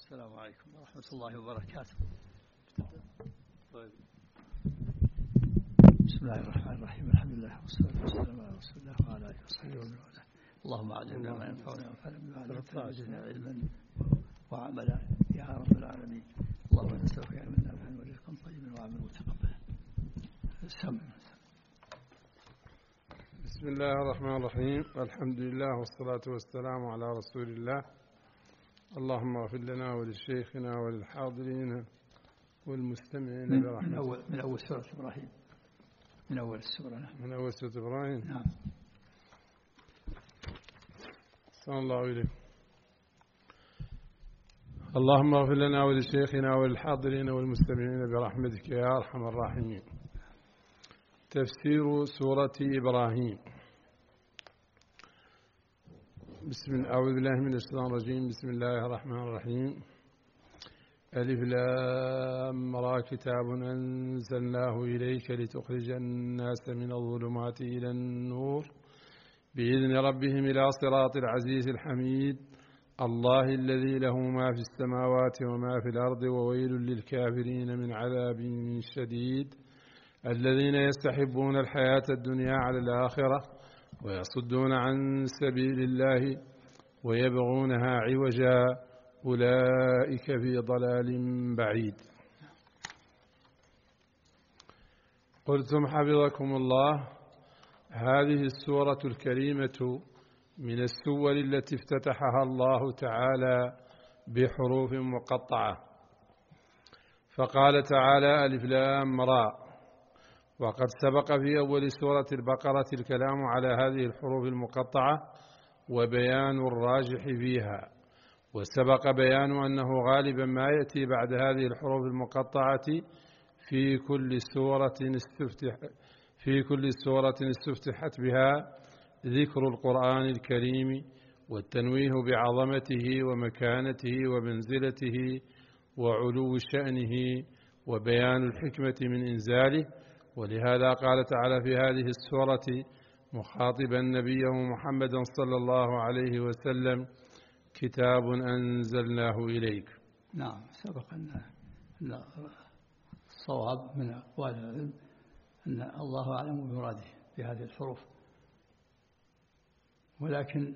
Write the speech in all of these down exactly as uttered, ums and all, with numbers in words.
السلام عليكم ورحمة الله وبركاته. طيب. بسم الله الرحمن الرحيم، الحمد لله والصلاة والسلام على رسول الله وعلى آله وصحبه ومن والاه. اللهم علمنا ما ينفعنا وانفعنا بما علمتنا وزدنا علما وعملا يا رب العالمين. اللهم نسألك علما نافعا ورزقا طيبا وعملا متقبلا. سم. بسم الله الرحمن الرحيم، الحمد لله والصلاة والسلام على رسول الله. اللهم اغفر لنا ولشيخنا وللحاضرين والمستمعين من, برحمتك. من أول من أول سورة إبراهيم من أول السورة نعم. من أول سورة إبراهيم. نعم. صلى الله عليه. اللهم اغفر لنا ولشيخنا وللحاضرين والمستمعين برحمتك يا أرحم الراحمين. تفسير سورة إبراهيم. بسم الله، أعوذ بالله من الشيطان الرجيم. بسم الله الرحمن الرحيم. ألف لام را كتاب أنزلناه إليك لتخرج الناس من الظلمات إلى النور بإذن ربهم إلى صراط العزيز الحميد الله الذي له ما في السماوات وما في الأرض وويل للكافرين من عذاب شديد الذين يستحبون الحياة الدنيا على الآخرة ويصدون عن سبيل الله ويبغونها عوجا أولئك في ضلال بعيد. قلتم حفظكم الله، هذه السورة الكريمة من السور التي افتتحها الله تعالى بحروف مقطعة، فقال تعالى ألف لام را، وقد سبق في أول سورة البقرة الكلام على هذه الحروف المقطعة وبيان الراجح فيها، وسبق بيان أنه غالبا ما يأتي بعد هذه الحروف المقطعة في كل سورة استفتح في كل سورة استفتحت بها ذكر القرآن الكريم والتنويه بعظمته ومكانته ومنزلته وعلو شأنه وبيان الحكمة من إنزاله. ولهذا قال تعالى في هذه السورة مخاطبا نبيه محمدا صلى الله عليه وسلم: كتاب أنزلناه إليك. نعم. سبق أن الصواب من أقوال العلم أن الله أعلم بمراده بهذه الحروف، ولكن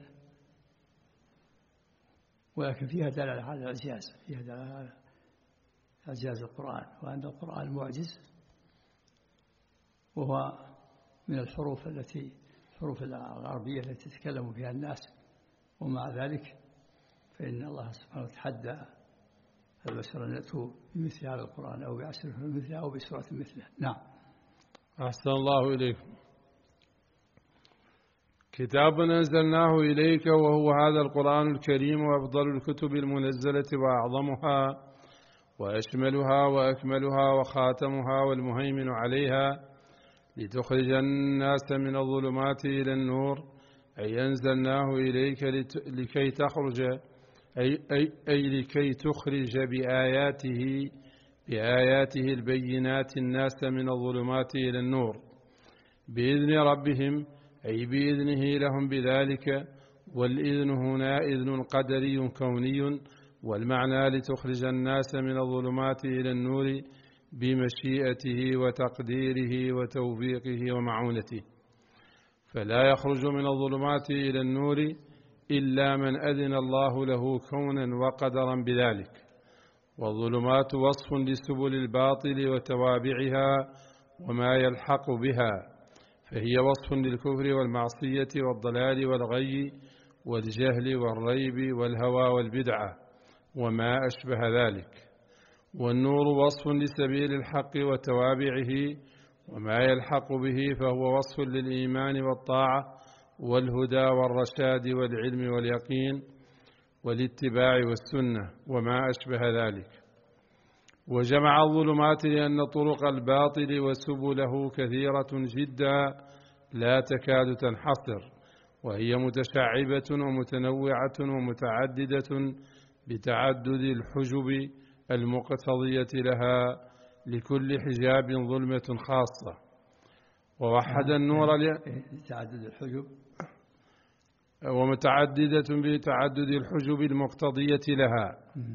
ولكن فيها دلالة على الإعجاز، فيها دلالة على إعجاز القرآن، وأن القرآن معجز، وهو من الحروف التي الحروف العربية التي يتكلم فيها الناس، ومع ذلك فإن الله سبحانه تحدى البشر أن يأتوا بمثل هذا القرآن أو بعشر مثله أو بسورة مثله. نعم. أحسن الله إليكم. كتاب أنزلناه إليك، وهو هذا القرآن الكريم وأفضل الكتب المنزلة وأعظمها وأشملها وأكملها وخاتمها والمهيمن عليها، لتخرج الناس من الظلمات إلى النور، أي أنزلناه إليك لكي تخرج أي, أي, أي لكي تخرج بآياته بآياته البينات الناس من الظلمات إلى النور بإذن ربهم، أي بإذنه لهم بذلك. والإذن هنا إذن قدري كوني، والمعنى لتخرج الناس من الظلمات إلى النور بمشيئته وتقديره وتوفيقه ومعونته، فلا يخرج من الظلمات إلى النور إلا من أذن الله له كونا وقدرا بذلك. والظلمات وصف لسبل الباطل وتوابعها وما يلحق بها، فهي وصف للكفر والمعصية والضلال والغي والجهل والريب والهوى والبدعة وما أشبه ذلك. والنور وصف لسبيل الحق وتوابعه وما يلحق به، فهو وصف للإيمان والطاعة والهدى والرشاد والعلم واليقين والاتباع والسنة وما أشبه ذلك. وجمع الظلمات لأن طرق الباطل وسبله كثيرة جدا لا تكاد تنحصر، وهي متشعبة ومتنوعة ومتعددة بتعدد الحجب المقتضية لها، لكل حجاب ظلمة خاصة. ووحد النور تعدد الحجب ومتعددة بتعدد الحجب المقتضية لها،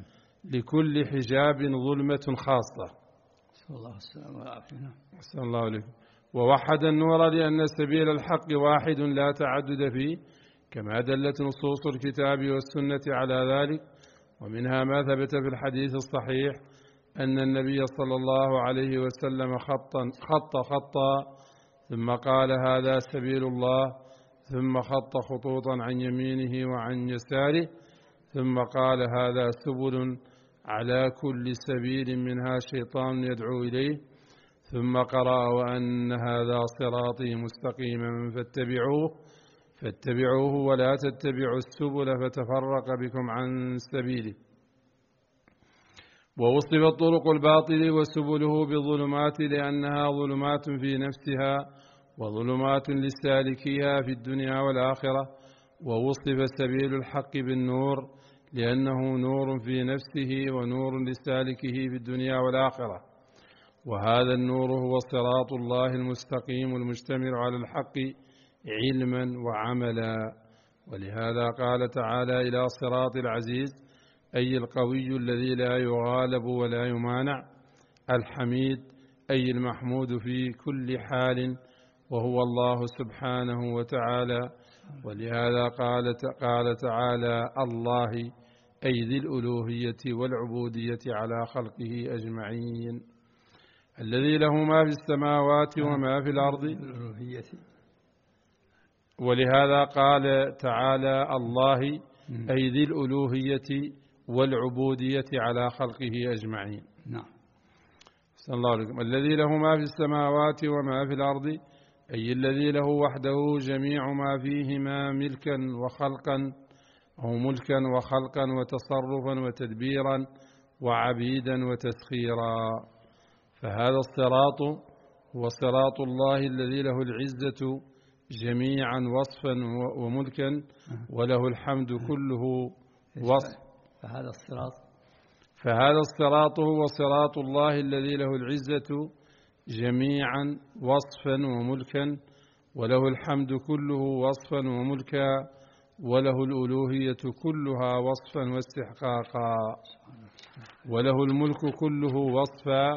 لكل حجاب ظلمة خاصة. نسأل الله السلامة والعافية. نسأل الله عليكم. ووحد النور لأن سبيل الحق واحد لا تعدد فيه، كما دلت نصوص الكتاب والسنة على ذلك. ومنها ما ثبت في الحديث الصحيح أن النبي صلى الله عليه وسلم خطا خط خطا ثم قال هذا سبيل الله، ثم خط خطوطا عن يمينه وعن يساره، ثم قال هذا سبل على كل سبيل منها شيطان يدعو إليه، ثم قرأ وأن هذا صراطي مستقيما فاتبعوه فاتبعوه ولا تتبعوا السبل فتفرق بكم عن سبيله. ووصفت طرق الباطل وسبله بالظلمات لأنها ظلمات في نفسها وظلمات لسالكيها في الدنيا والآخرة. ووصف سبيل الحق بالنور لأنه نور في نفسه ونور لسالكه في الدنيا والآخرة. وهذا النور هو صراط الله المستقيم المجتمع على الحق علما وعملا. ولهذا قال تعالى إلى صراط العزيز أي القوي الذي لا يغالب ولا يمانع، الحميد أي المحمود في كل حال وهو الله سبحانه وتعالى. ولهذا قال قال تعالى الله أي ذي الألوهية والعبودية على خلقه أجمعين، الذي له ما في السماوات وما في الأرض. ولهذا قال تعالى الله أي ذي الألوهية والعبودية على خلقه أجمعين. نعم. صلى الله عليه وسلم. الذي له ما في السماوات وما في الأرض أي الذي له وحده جميع ما فيهما ملكا وخلقا أو ملكا وخلقا وتصرفا وتدبيرا وعبيدا وتسخيرا. فهذا الصراط هو صراط الله الذي له العزة جميعا وصفا وملكا وله الحمد كله وصف. فهذا الصراط فهذا الصراط هو صراط الله الذي له العزة جميعا وصفا وملكا وله الحمد كله وصفا وملكا وله الألوهية كلها وصفا واستحقاقا وله الملك كله وصفا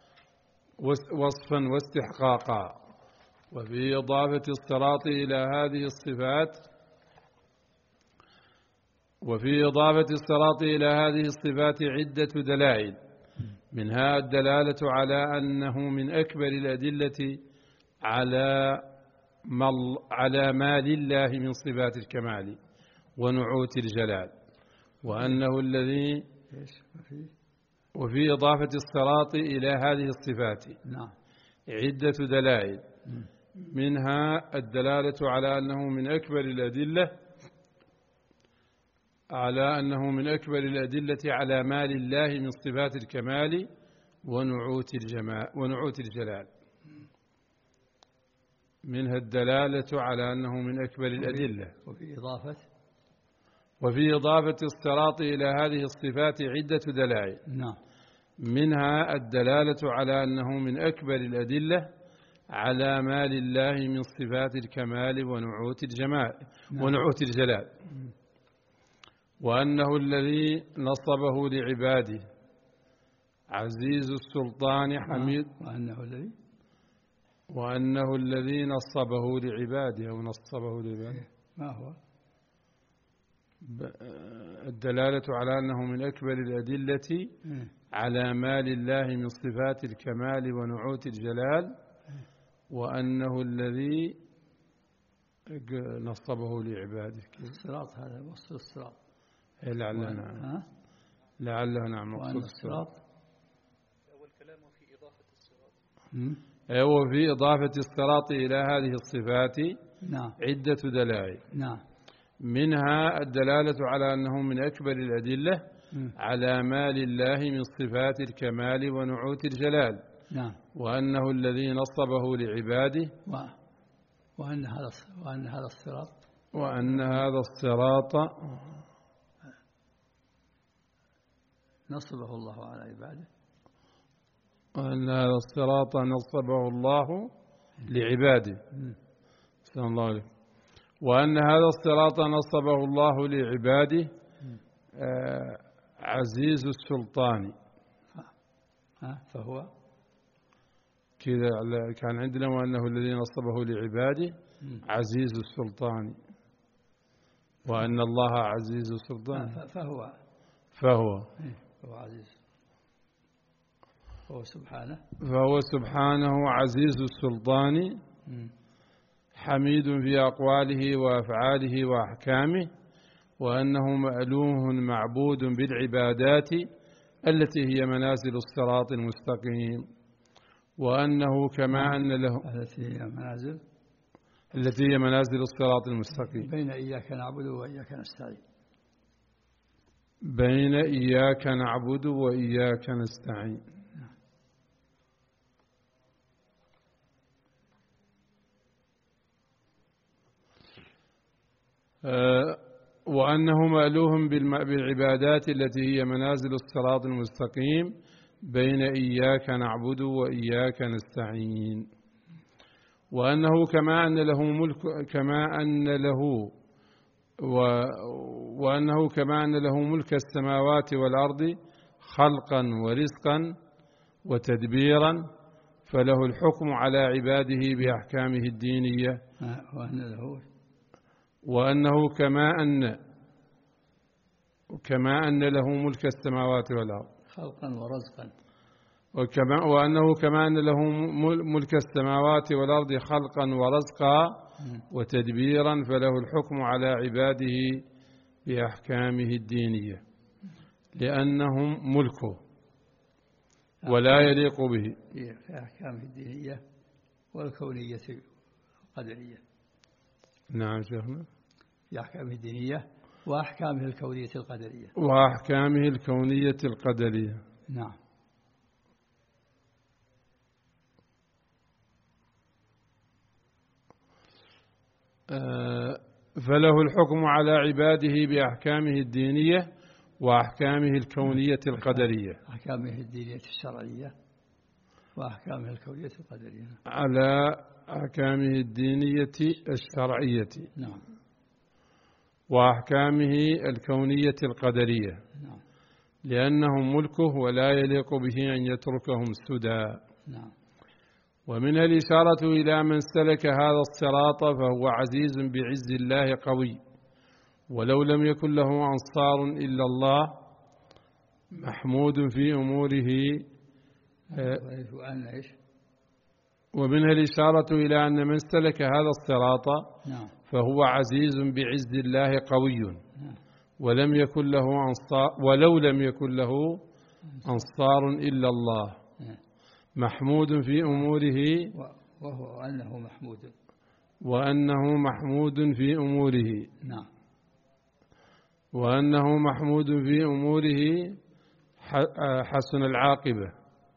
وصفا واستحقاقا. وفي إضافة الصراط إلى هذه الصفات وفي إضافة الصراط إلى هذه الصفات عدة دلائل، منها الدلالة على أنه من أكبر الأدلة على على ما لله من صفات الكمال ونعوت الجلال، وأنه الذي وفي إضافة الصراط إلى هذه الصفات عدة دلائل، منها الدلالة على أنه من أكبر الأدلة على أنه من أكبر الأدلة على ما لله من صفات الكمال ونعوت الجمال ونعوت الجلال. منها الدلالة على أنه من أكبر الأدلة. وفي إضافة وفي إضافة الصراط إلى هذه الصفات عدة دلائل. نعم. منها الدلالة على أنه من أكبر الأدلة على ما لله من صفات الكمال ونعوت الجمال نعم. ونعوت الجلال، وأنه الذي نصبه لعباده عزيز السلطان حميد. وأنه الذي وأنه الذي نصبه لعباده أو نصبه لعباده. ما هو الدلالة على أنه من أكبر الأدلة على ما لله من صفات الكمال ونعوت الجلال، وأنه الذي نصبه لعباده. الصراط هذا وصف الصراط. لعله نعم. لعله نعم مقصود الصراط. أول كلام في إضافة الصراط. أيوة في إضافة الصراط إلى هذه الصفات نعم. عدة دلائل. نعم. منها الدلالة على أنه من أكبر الأدلة م. على ما لله من صفات الكمال ونعوت الجلال. نعم. وأنه الذي نصبه لعباده و... وأن هذا وأن هذا الصراط وأن هذا الصراط نصبه الله على عباده. وأن هذا الصراط نصبه الله لعباده. صلى الله عليه. وأن هذا الصراط نصبه الله لعباده آه عزيز السلطان. ها فهو كذا كان عندنا وأنه الذي نصبه لعباده عزيز السلطان، وأن الله عزيز السلطان. فهو فهو فهو عزيز، فهو سبحانه فهو سبحانه عزيز السلطان، حميد في أقواله وأفعاله وأحكامه، وأنه مألوه معبود بالعبادات التي هي منازل الصراط المستقيم، وأنه كما أن له التي هي منازل التي هي منازل الصراط المستقيم بين إياك نعبد وإياك نستعين. بين إياك نعبد وإياك نستعين. أه وأنه مألوه بالعبادات التي هي منازل الصراط المستقيم بين إياك نعبد وإياك نستعين، وأنه كما أن له ملك كما أن له و وأنه كما أن له ملك السماوات والأرض خلقا ورزقا وتدبيرا، فله الحكم على عباده بأحكامه الدينية، وأن له وأنه كما أن كما أن له ملك السماوات والأرض خلقا ورزقا، وكما وأنه كما أن له ملك السماوات والأرض خلقا ورزقا وتدبيرا، فله الحكم على عباده بأحكامه الدينية لأنهم ملكه ولا يليق به في أحكامه الدينية والكونية القدرية. نعم شيخنا. في أحكامه الدينية وأحكامه الكونية القدرية. وأحكامه الكونية القدرية. نعم. آه فله الحكم على عباده بأحكامه الدينية وأحكامه الكونية القدرية. أحكامه الدينية الشرعية وأحكامه الكونية القدرية. على أحكامه الدينية الشرعية. نعم. وأحكامه الكونية القدرية. نعم. لأنهم ملكه ولا يليق به أن يتركهم سدى. نعم. ومنها الإشارة إلى من سلك هذا الصراط فهو عزيز بعز الله قوي، ولو لم يكن له أنصار إلا الله، محمود في أموره. ومنها الإشارة إلى أن من سلك هذا الصراط فهو عزيز بعز الله قوي، ولم يكن له أنصار ولو لم يكن له أنصار إلا الله، محمود في أموره. وهو أنه محمود وأنه محمود في أموره. نعم. وأنه محمود في أموره حسن العاقبة.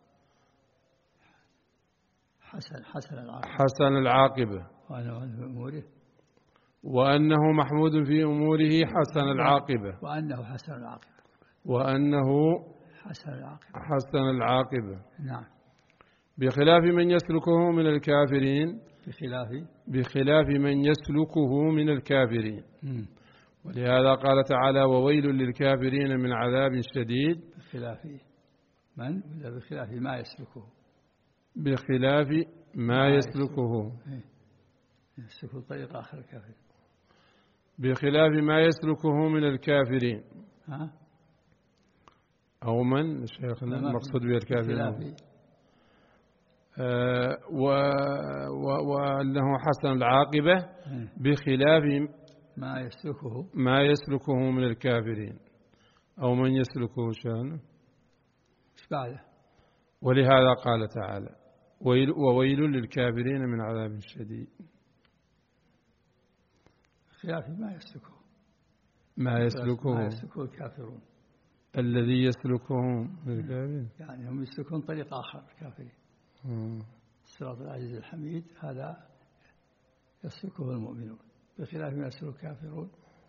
حسن حسن العاقبة. حسن العاقبة. وأنه في أموره. وأنه محمود في أموره حسن العاقبة. وأنه حسن العاقبة. وأنه حسن العاقبة. حسن العاقبة. نعم. بخلاف من يسلكه من الكافرين. بخلاف بخلاف من يسلكه من الكافرين. م. ولهذا قال تعالى: وويل للكافرين من عذاب شديد. بخلاف من؟ ولا بخلاف ما يسلكه؟ بخلاف ما يسلكه. يسلك طريق آخر الكافر. بخلاف ما يسلكه من الكافرين. ها؟ أو من شيخنا المقصود به الكافرين. آه وأنه حسن العاقبة بخلاف ما يسلكه ما يسلكه من الكافرين، أو من يسلكه شأنه. ايش بعده؟ ولهذا قال تعالى: ويل وويل للكافرين من عذاب شديد. بخلاف ما يسلكه ما يسلكه ما يسلكه الكافرون. الذي يسلكه من الكافرين يعني هم يسلكون طريق آخر الكافرين. الصراط العزيز الحميد هذا يسلكه المؤمنون، بخلاف ما يسلك الكافرون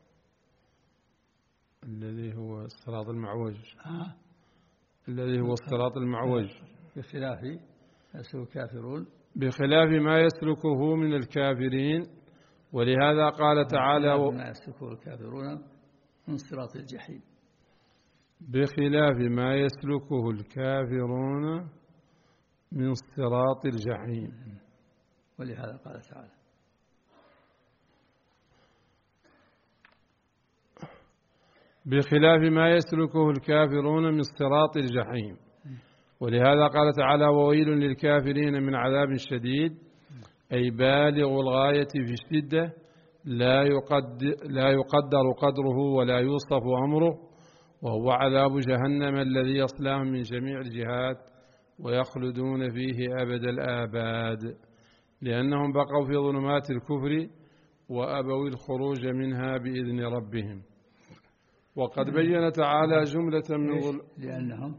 الذي هو الصراط المعوج. ها؟ الذي هو الصراط المعوج. بخلاف ما يسلك الكافرون بخلاف ما يسلكه من الكافرين. ولهذا قال تعالى: ما يسلكه الكافرون من صراط الجحيم. بخلاف ما يسلكه الكافرون من صراط الجحيم. ولهذا قال تعالى بخلاف ما يسلكه الكافرون من صراط الجحيم. ولهذا قال تعالى وويل للكافرين من عذاب شديد، أي بالغ الغاية في الشدة لا يقدر, لا يقدر قدره ولا يوصف أمره، وهو عذاب جهنم الذي يصلاهم من جميع الجهات ويخلدون فيه أبد الآباد، لأنهم بقوا في ظلمات الكفر وأبوا الخروج منها بإذن ربهم. وقد بين تعالى جملة من ظل... لأنهم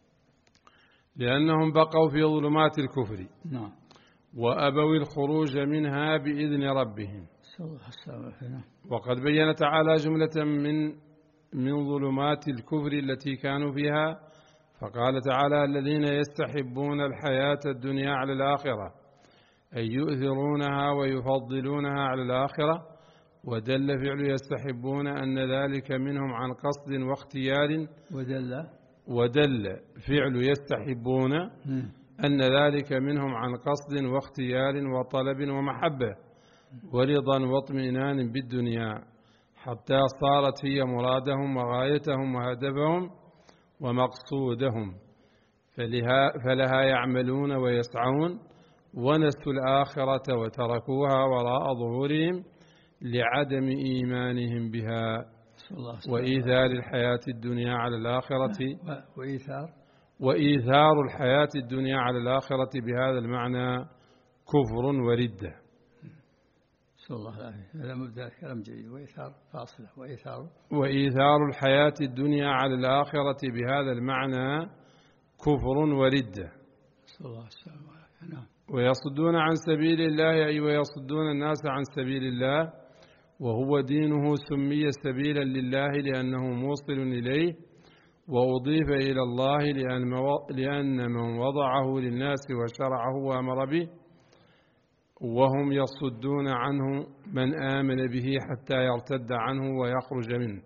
لأنهم بقوا في ظلمات الكفر نعم وأبوا الخروج منها بإذن ربهم. وقد بين تعالى جملة من من ظلمات الكفر التي كانوا فيها، فقال تعالى الذين يستحبون الحياة الدنيا على الآخرة، أي يؤثرونها ويفضلونها على الآخرة. ودل فعل يستحبون أن ذلك منهم عن قصد واختيار. ودل ودل فعل يستحبون أن ذلك منهم عن قصد واختيار وطلب ومحبة ورضا واطمئنان بالدنيا، حتى صارت هي مرادهم وغايتهم وهدفهم ومقصودهم، فلها, فلها يعملون ويسعون، ونسوا الآخرة وتركوها وراء ظهورهم لعدم إيمانهم بها وإيثار الحياة الدنيا على الآخرة وإيثار وإيثار الحياة الدنيا على الآخرة بهذا المعنى كفر وردة. نسأل الله العافية. هذا مبدأ كلام جيد. وإيثار فاصلة وإيثار وإيثار الحياة الدنيا على الآخرة بهذا المعنى كفر وردة. نسأل الله السلامة والعافية. نعم. ويصدون عن سبيل الله، أي ويصدون الناس عن سبيل الله، وهو دينه سمي سبيلا لله لأنه موصل إليه، وأضيف إلى الله لأن من وضعه للناس وشرعه وأمر به، وهم يصدون عنه من آمن به حتى يرتد عنه ويخرج منه.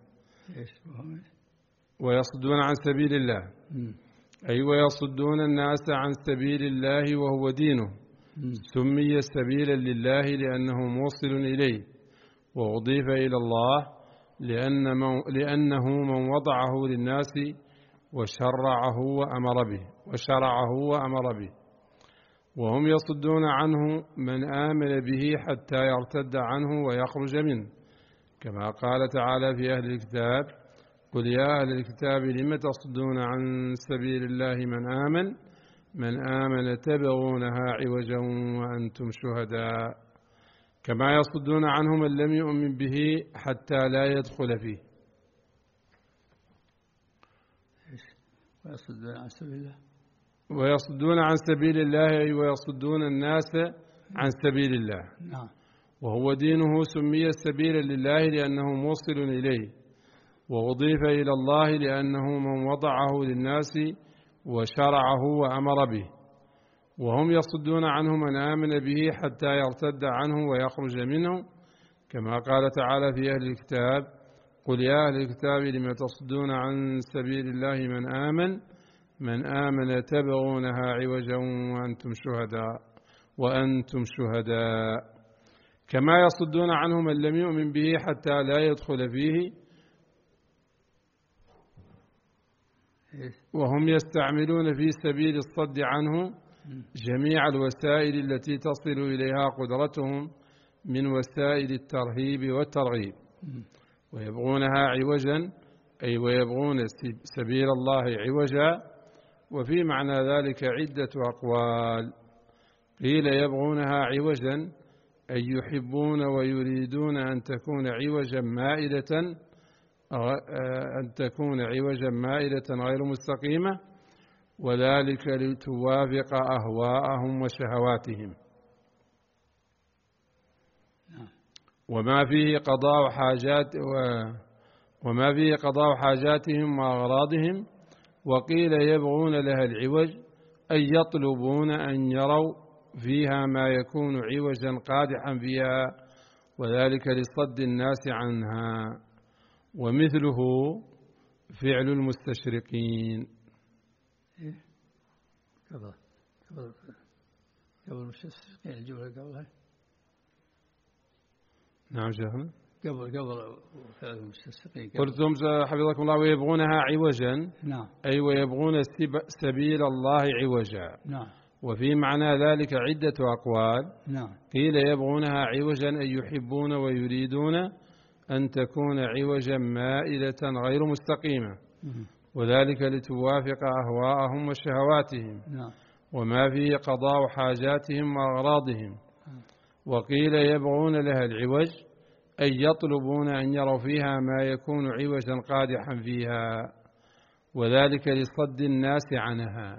ويصدون عن سبيل الله أي ويصدون الناس عن سبيل الله وهو دينه سمي سبيلا لله لأنه موصل إليه، وأضيف إلى الله لأن من لأنه من وضعه للناس وشرعه وأمر به وشرعه وأمر به، وهم يصدون عنه من آمن به حتى يرتد عنه ويخرج منه، كما قال تعالى في أهل الكتاب قل يا أهل الكتاب لم تصدون عن سبيل الله من آمن من آمن تبغونها عوجا وأنتم شهداء، كما يصدون عنه من لم يؤمن به حتى لا يدخل فيه. ويصدون عن سبيل الله ويصدون عن سبيل الله أي ويصدون الناس عن سبيل الله. نعم. وهو دينه سمي سبيلا لله لأنه موصل إليه، وأضيف إلى الله لأنه من وضعه للناس وشرعه وأمر به، وهم يصدون عنه من آمن به حتى يرتد عنه ويخرج منه، كما قال تعالى في أهل الكتاب قل يا أهل الكتاب لم تصدون عن سبيل الله من آمن من آمن تبغونها عوجا وأنتم شهداء وأنتم شهداء كما يصدون عنه من لم يؤمن به حتى لا يدخل فيه، وهم يستعملون في سبيل الصد عنه جميع الوسائل التي تصل إليها قدرتهم من وسائل الترهيب والترغيب، ويبغونها عوجا أي ويبغون سبيل الله عوجا. وفي معنى ذلك عدة أقوال، قيل يبغونها عوجا أي يحبون ويريدون أن تكون عوجا مائلة أن تكون عوجا مائلة غير مستقيمة، وذلك لتوافق أهواءهم وشهواتهم، وما فيه قضاء حاجات وما فيه قضاء حاجاتهم وأغراضهم. وقيل يبغون لها العوج أي يطلبون أن يروا فيها ما يكون عوجا قادحا فيها، وذلك لصد الناس عنها. ومثله فعل المستشرقين. إيه؟ قبل قبل قبل المستشرقين الجملة قبلها. نعم شيخنا. قبل قبل فعل المستشرقين. قلتم حفظكم الله ويبغونها عوجا. نعم. أي ويبغون سبيل الله عوجا. نعم. وفي معنى ذلك عدة أقوال. نعم. قيل يبغونها عوجا أي يحبون ويريدون أن تكون عوجا مائلة غير مستقيمة، وذلك لتوافق أهواءهم وشهواتهم. نعم. وما فيه قضاء حاجاتهم وأغراضهم. وقيل يبغون لها العوج أي يطلبون أن يروا فيها ما يكون عوجا قادحا فيها، وذلك لصد الناس عنها.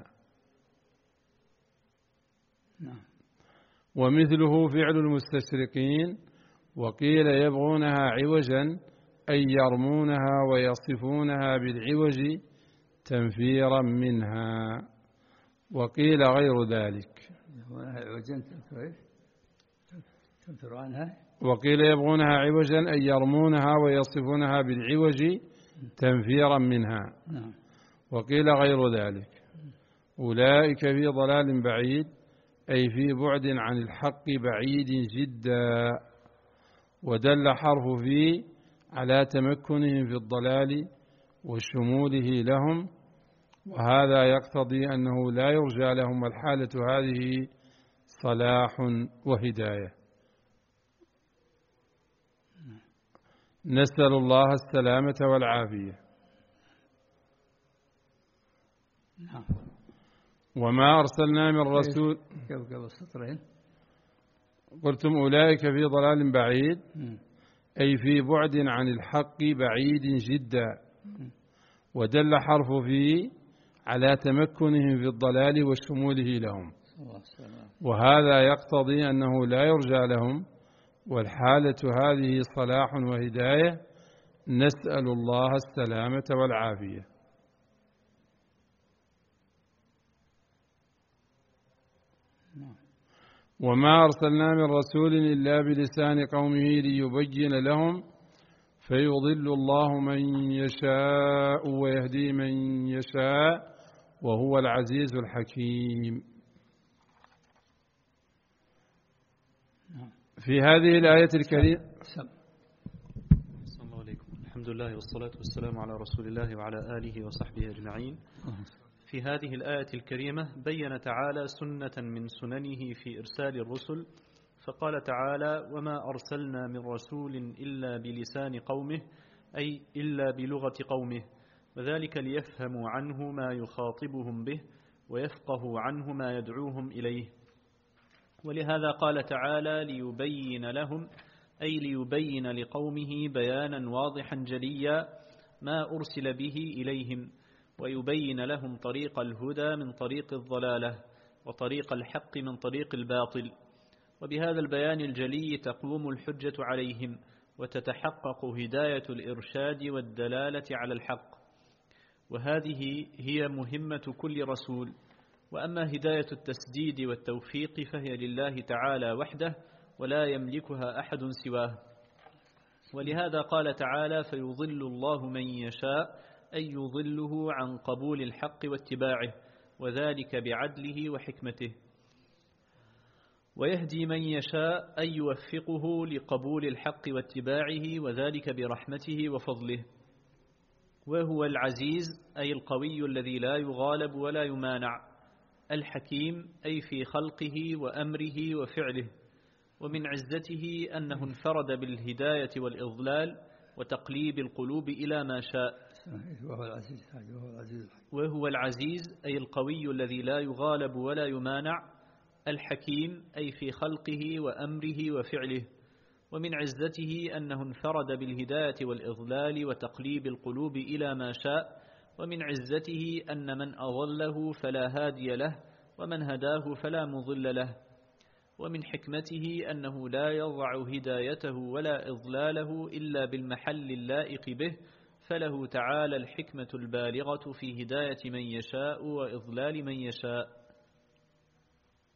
نعم. ومثله فعل المستشرقين. وقيل يبغونها عوجا أي يرمونها ويصفونها بالعوج تنفيرا منها. وقيل غير ذلك. تنفر عنها. وقيل يبغونها عوجا أي يرمونها ويصفونها بالعوج تنفيرا منها. نعم. وقيل غير ذلك. أولئك في ضلال بعيد أي في بعد عن الحق بعيد جدا. ودل حرف في على تمكنهم في الضلال وشموله لهم، وهذا يقتضي أنه لا يرجى لهم الحالة هذه صلاح وهداية. نسأل الله السلامة والعافية. نعم. وما أرسلنا من رسول. قبل السطرين قلتم أولئك في ضلال بعيد أي في بعد عن الحق بعيد جدا. ودل حرف في على تمكنهم في الضلال وشموله لهم، وهذا يقتضي أنه لا يرجى لهم، والحالة هذه صلاح وهداية. نسأل الله السلامة والعافية. وما أرسلنا من رسول إلا بلسان قومه ليبين لهم فيضل الله من يشاء ويهدي من يشاء وهو العزيز الحكيم. في هذه الآية الكريمة. السلام عليكم. الحمد لله والصلاة والسلام على رسول الله وعلى آله وصحبه أجمعين. في هذه الآية الكريمة بين تعالى سنة من سننه في إرسال الرسل، فقال تعالى: وما أرسلنا من رسول إلا بلسان قومه، أي إلا بلغة قومه، وذلك ليفهموا عنه ما يخاطبهم به ويفقهوا عنه ما يدعوهم إليه. ولهذا قال تعالى: ليبين لهم، أي ليبين لقومه بيانا واضحا جليا ما أرسل به إليهم، ويبين لهم طريق الهدى من طريق الضلالة، وطريق الحق من طريق الباطل. وبهذا البيان الجلي تقوم الحجة عليهم، وتتحقق هداية الإرشاد والدلالة على الحق، وهذه هي مهمة كل رسول. وأما هداية التسديد والتوفيق فهي لله تعالى وحده، ولا يملكها أحد سواه. ولهذا قال تعالى: فيضل الله من يشاء، أي يضله عن قبول الحق واتباعه، وذلك بعدله وحكمته. ويهدي من يشاء، أي يوفقه لقبول الحق واتباعه، وذلك برحمته وفضله. وهو العزيز، أي القوي الذي لا يغالب ولا يمانع. الحكيم، أي في خلقه وأمره وفعله. ومن عزته أنه انفرد بالهداية والإضلال وتقليب القلوب إلى ما شاء. وهو العزيز وهو العزيز وهو العزيز أي القوي الذي لا يغالب ولا يمانع. الحكيم أي في خلقه وأمره وفعله. ومن عزته أنه انفرد بالهداية والإضلال وتقليب القلوب إلى ما شاء. ومن عزته أن من أضله فلا هادي له، ومن هداه فلا مضل له. ومن حكمته أنه لا يضع هدايته ولا إضلاله إلا بالمحل اللائق به، فله تعالى الحكمة البالغة في هداية من يشاء وإضلال من يشاء.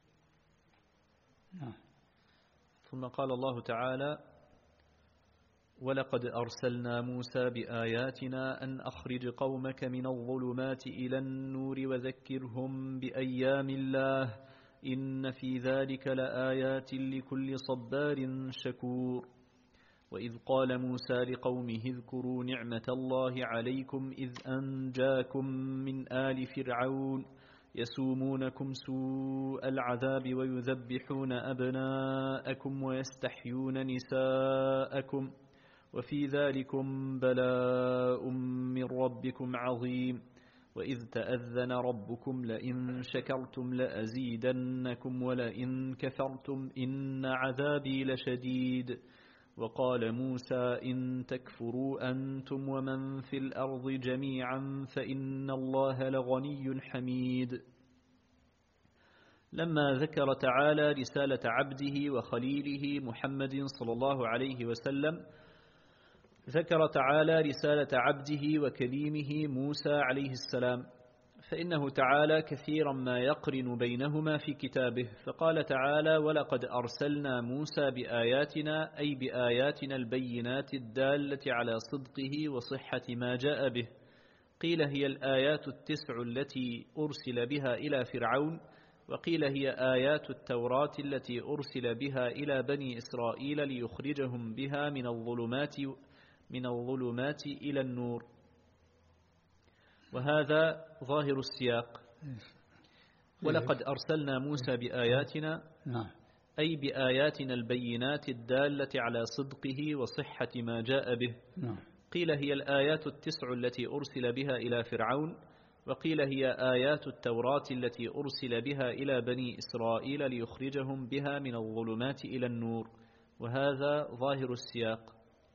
ثم قال الله تعالى: ولقد أرسلنا موسى بآياتنا أن أخرج قومك من الظلمات إلى النور وذكرهم بأيام الله إن في ذلك لآيات لكل صبار شكور وإذ قال موسى لقومه اذكروا نعمة الله عليكم إذ أنجاكم من آل فرعون يسومونكم سوء العذاب ويذبحون أبناءكم ويستحيون نساءكم وفي ذلكم بلاء من ربكم عظيم وإذ تأذن ربكم لئن شكرتم لأزيدنكم ولئن كفرتم إن عذابي لشديد وقال موسى إن تكفروا أنتم ومن في الأرض جميعا فإن الله لغني حميد. لما ذكر تعالى رسالة عبده وخليله محمد صلى الله عليه وسلم ذكر تعالى رسالة عبده وكليمه موسى عليه السلام، فإنه تعالى كثيرا ما يقرن بينهما في كتابه، فقال تعالى ولقد أرسلنا موسى بآياتنا أي بآياتنا البينات الدالة على صدقه وصحة ما جاء به. قيل هي الآيات التسع التي أرسل بها إلى فرعون، وقيل هي آيات التوراة التي أرسل بها إلى بني إسرائيل ليخرجهم بها من الظلمات من الظلمات إلى النور. وهذا ظاهر السياق. ولقد أرسلنا موسى بآياتنا أي بآياتنا البينات الدالة على صدقه وصحة ما جاء به. قيل هي الآيات التسع التي أرسل بها إلى فرعون، وقيل هي آيات التوراة التي أرسل بها إلى بني إسرائيل ليخرجهم بها من الظلمات إلى النور. وهذا ظاهر السياق.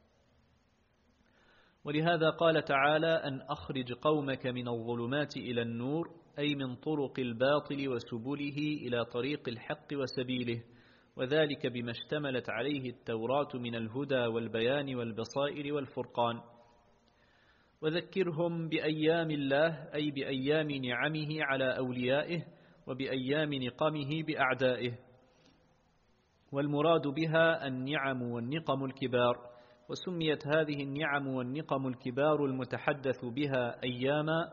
ولهذا قال تعالى أن أخرج قومك من الظلمات إلى النور، أي من طرق الباطل وسبله إلى طريق الحق وسبيله، وذلك بما اشتملت عليه التوراة من الهدى والبيان والبصائر والفرقان. وذكرهم بأيام الله أي بأيام نعمه على أوليائه وبأيام نقمه بأعدائه، والمراد بها النعم والنقم الكبار. وسميت هذه النعم والنقم الكبار المتحدث بها أياما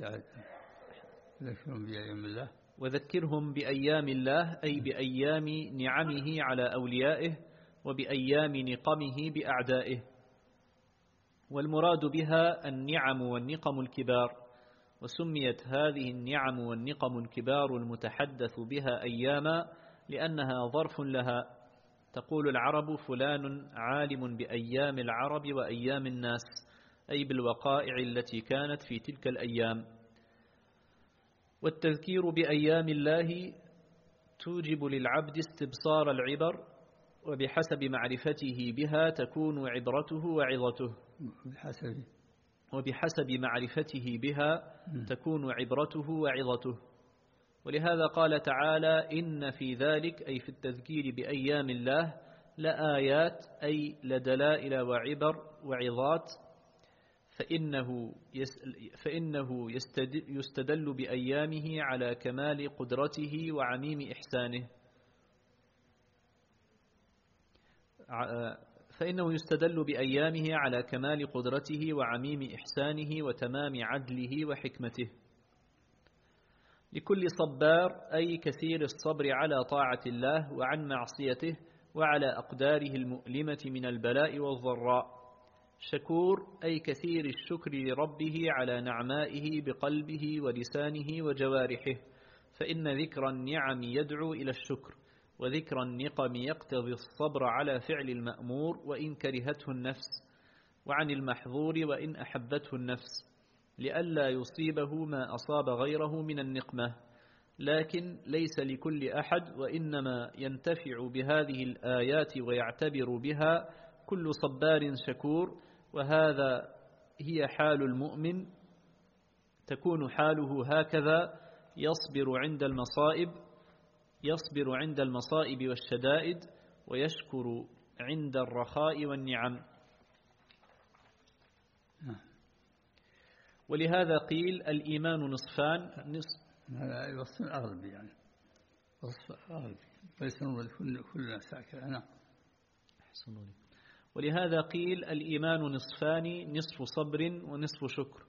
وذكرهم بأيام الله أي بأيام نعمه على أوليائه وبأيام نقمه بأعدائه، والمراد بها النعم والنقم الكبار. وسميت هذه النعم والنقم الكبار المتحدث بها أياما لأنها ظرف لها. تقول العرب فلان عالم بأيام العرب وأيام الناس، أي بالوقائع التي كانت في تلك الأيام. والتذكير بأيام الله توجب للعبد استبصار العبر، وبحسب معرفته بها تكون عبرته وعظته. وبحسب معرفته بها تكون عبرته وعظته. ولهذا قال تعالى إن في ذلك أي في التذكير بأيام الله لآيات أي لدلائل وعبر وعظات، فإنه فإنه يستدل بأيامه على كمال قدرته وعميم إحسانه فإنه يستدل بأيامه على كمال قدرته وعميم إحسانه وتمام عدله وحكمته. لكل صبار أي كثير الصبر على طاعة الله وعن معصيته وعلى أقداره المؤلمة من البلاء والضراء. شكور أي كثير الشكر لربه على نعمائه بقلبه ولسانه وجوارحه، فإن ذكر النعم يدعو إلى الشكر، وذكر النقم يقتضي الصبر على فعل المأمور وإن كرهته النفس، وعن المحظور وإن أحبته النفس، لئلا يصيبه ما أصاب غيره من النقمة. لكن ليس لكل أحد، وإنما ينتفع بهذه الآيات ويعتبر بها كل صبار شكور. وهذا هي حال المؤمن، تكون حاله هكذا: يصبر عند المصائب يصبر عند المصائب والشدائد، ويشكر عند الرخاء والنعم. ولهذا قيل الإيمان نصفان. نصف هذا الوصف الأغلب، يعني وصف أغلب ليس كل كل ناس هكذا. نعم. أحسن الله. ولهذا قيل الإيمان نصفان، نصف صبر ونصف شكر.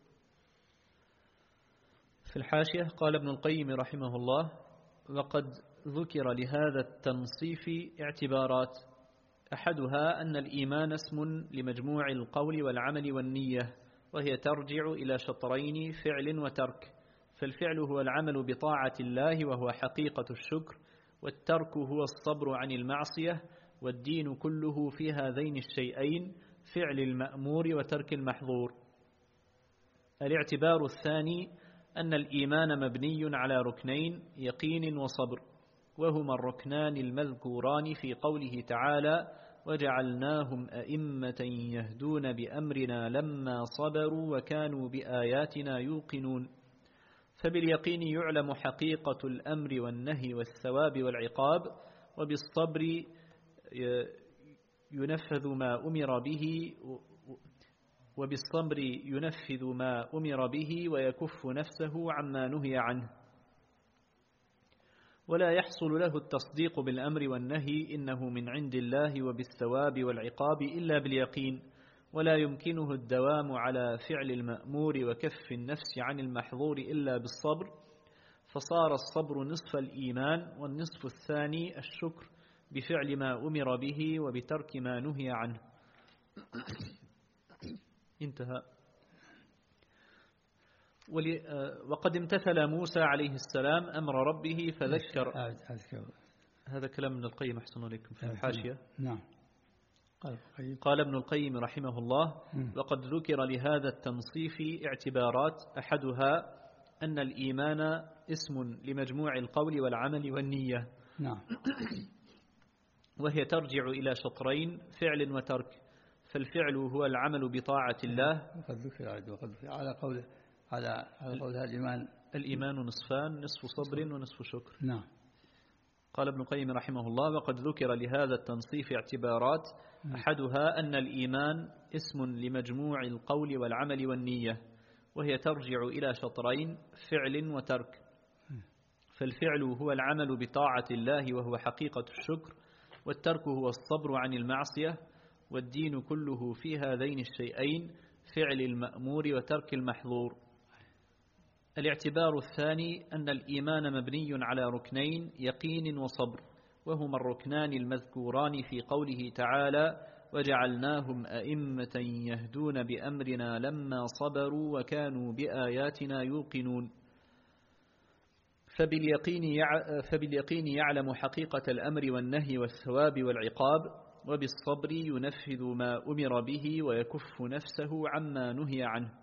في الحاشية قال ابن القيم رحمه الله: وقد ذكر لهذا التنصيف اعتبارات، أحدها أن الإيمان اسم لمجموع القول والعمل والنية، وهي ترجع إلى شطرين: فعل وترك. فالفعل هو العمل بطاعة الله وهو حقيقة الشكر، والترك هو الصبر عن المعصية، والدين كله في هذين الشيئين: فعل المأمور وترك المحظور. الاعتبار الثاني أن الإيمان مبني على ركنين: يقين وصبر، وهما الركنان المذكوران في قوله تعالى: وجعلناهم أئمة يهدون بأمرنا لما صبروا وكانوا بآياتنا يوقنون. فباليقين يعلم حقيقة الأمر والنهي والثواب والعقاب، وبالصبر ينفذ ما أمر به وبالصبر ينفذ ما أمر به ويكف نفسه عما نهي عنه. ولا يحصل له التصديق بالأمر والنهي إنه من عند الله وبالثواب والعقاب إلا باليقين، ولا يمكنه الدوام على فعل المأمور وكف النفس عن المحظور إلا بالصبر. فصار الصبر نصف الإيمان، والنصف الثاني الشكر بفعل ما أمر به وبترك ما نهي عنه. انتهى. وقد امتثل موسى عليه السلام أمر ربه فذكر. هذا كلام ابن القيم أحسن عليكم في الحاشية. نعم. قال ابن القيم رحمه الله: وقد ذكر لهذا التنصيف اعتبارات، أحدها أن الإيمان اسم لمجموع القول والعمل والنية. نعم. وهي ترجع إلى شطرين: فعل وترك. فالفعل هو العمل بطاعة الله. وقد ذكر وقد ذكر على قول على على قول هذا الإيمان. الإيمان نصفان: نصف صبر ونصف شكر. نعم. قال ابن القيم رحمه الله: وقد ذكر لهذا التنصيف اعتبارات، أحدها أن الإيمان اسم لمجموع القول والعمل والنية، وهي ترجع إلى شطرين: فعل وترك. فالفعل هو العمل بطاعة الله وهو حقيقة الشكر، والترك هو الصبر عن المعصية، والدين كله في هذين الشيئين: فعل المأمور وترك المحظور. الاعتبار الثاني أن الإيمان مبني على ركنين: يقين وصبر، وهما الركنان المذكوران في قوله تعالى: وجعلناهم أئمة يهدون بأمرنا لما صبروا وكانوا بآياتنا يوقنون. فباليقين فباليقين يعلم حقيقة الأمر والنهي والثواب والعقاب، وبالصبر ينفذ ما أمر به ويكف نفسه عما نهي عنه.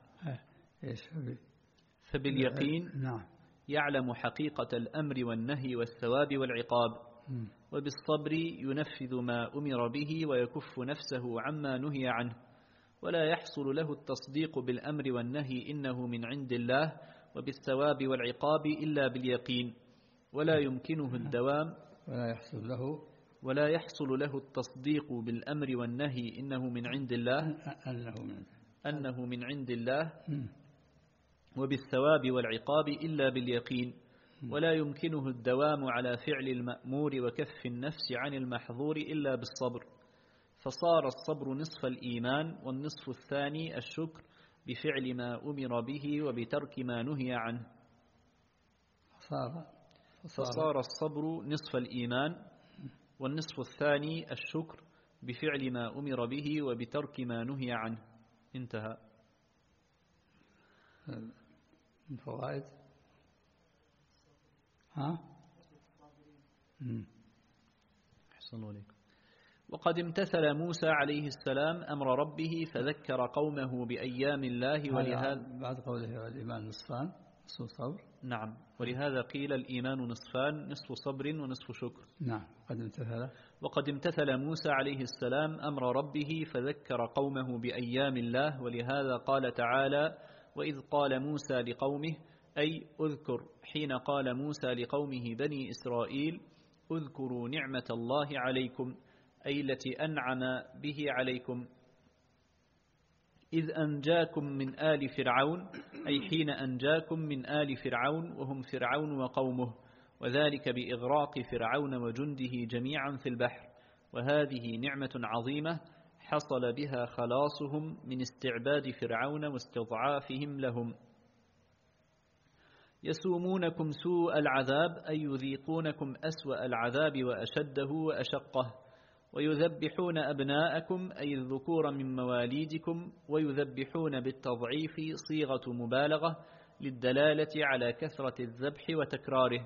فباليقين يعلم حقيقة الأمر والنهي والثواب والعقاب، وبالصبر ينفذ ما أمر به ويكف نفسه عما نهي عنه. ولا يحصل له التصديق بالأمر والنهي إنه من عند الله وبالثواب والعقاب إلا باليقين، ولا يمكنه الدوام ولا يحصل له ولا يحصل له التصديق بالأمر والنهي إنه من عند الله أنه من, أنه من عند الله وبالثواب والعقاب إلا باليقين، ولا يمكنه الدوام على فعل المأمور وكف النفس عن المحظور إلا بالصبر. فصار الصبر نصف الإيمان، والنصف الثاني الشكر بفعل ما أمر به وبترك ما نهي عنه. فصار, فصار الصبر نصف الإيمان، والنصف الثاني الشكر بفعل ما أمر به وبترك ما نهي عنه. انتهى. من فوائد ها أحسن عليكم. وقد امتثل موسى عليه السلام أمر ربه فذكر قومه بأيام الله، ولهذا بعد قوله الإيمان نصفان: نصف صبر. نعم. ولهذا قيل الإيمان نصفان: نصف صبر ونصف شكر. نعم. قد امتثل وقد امتثل موسى عليه السلام أمر ربه فذكر قومه بأيام الله، ولهذا قال تعالى: وإذ قال موسى لقومه، أي أذكر حين قال موسى لقومه بني إسرائيل: اذكروا نعمة الله عليكم، أي التي أنعم به عليكم، إذ أنجاكم من آل فرعون، أي حين أنجاكم من آل فرعون وهم فرعون وقومه، وذلك بإغراق فرعون وجنده جميعا في البحر. وهذه نعمة عظيمة حصل بها خلاصهم من استعباد فرعون واستضعافهم لهم. يسومونكم سوء العذاب أي يذيقونكم أسوأ العذاب وأشده وأشقه، ويذبحون أبناءكم أي الذكور من مواليدكم، ويذبحون بالتضعيف صيغة مبالغة للدلالة على كثرة الذبح وتكراره.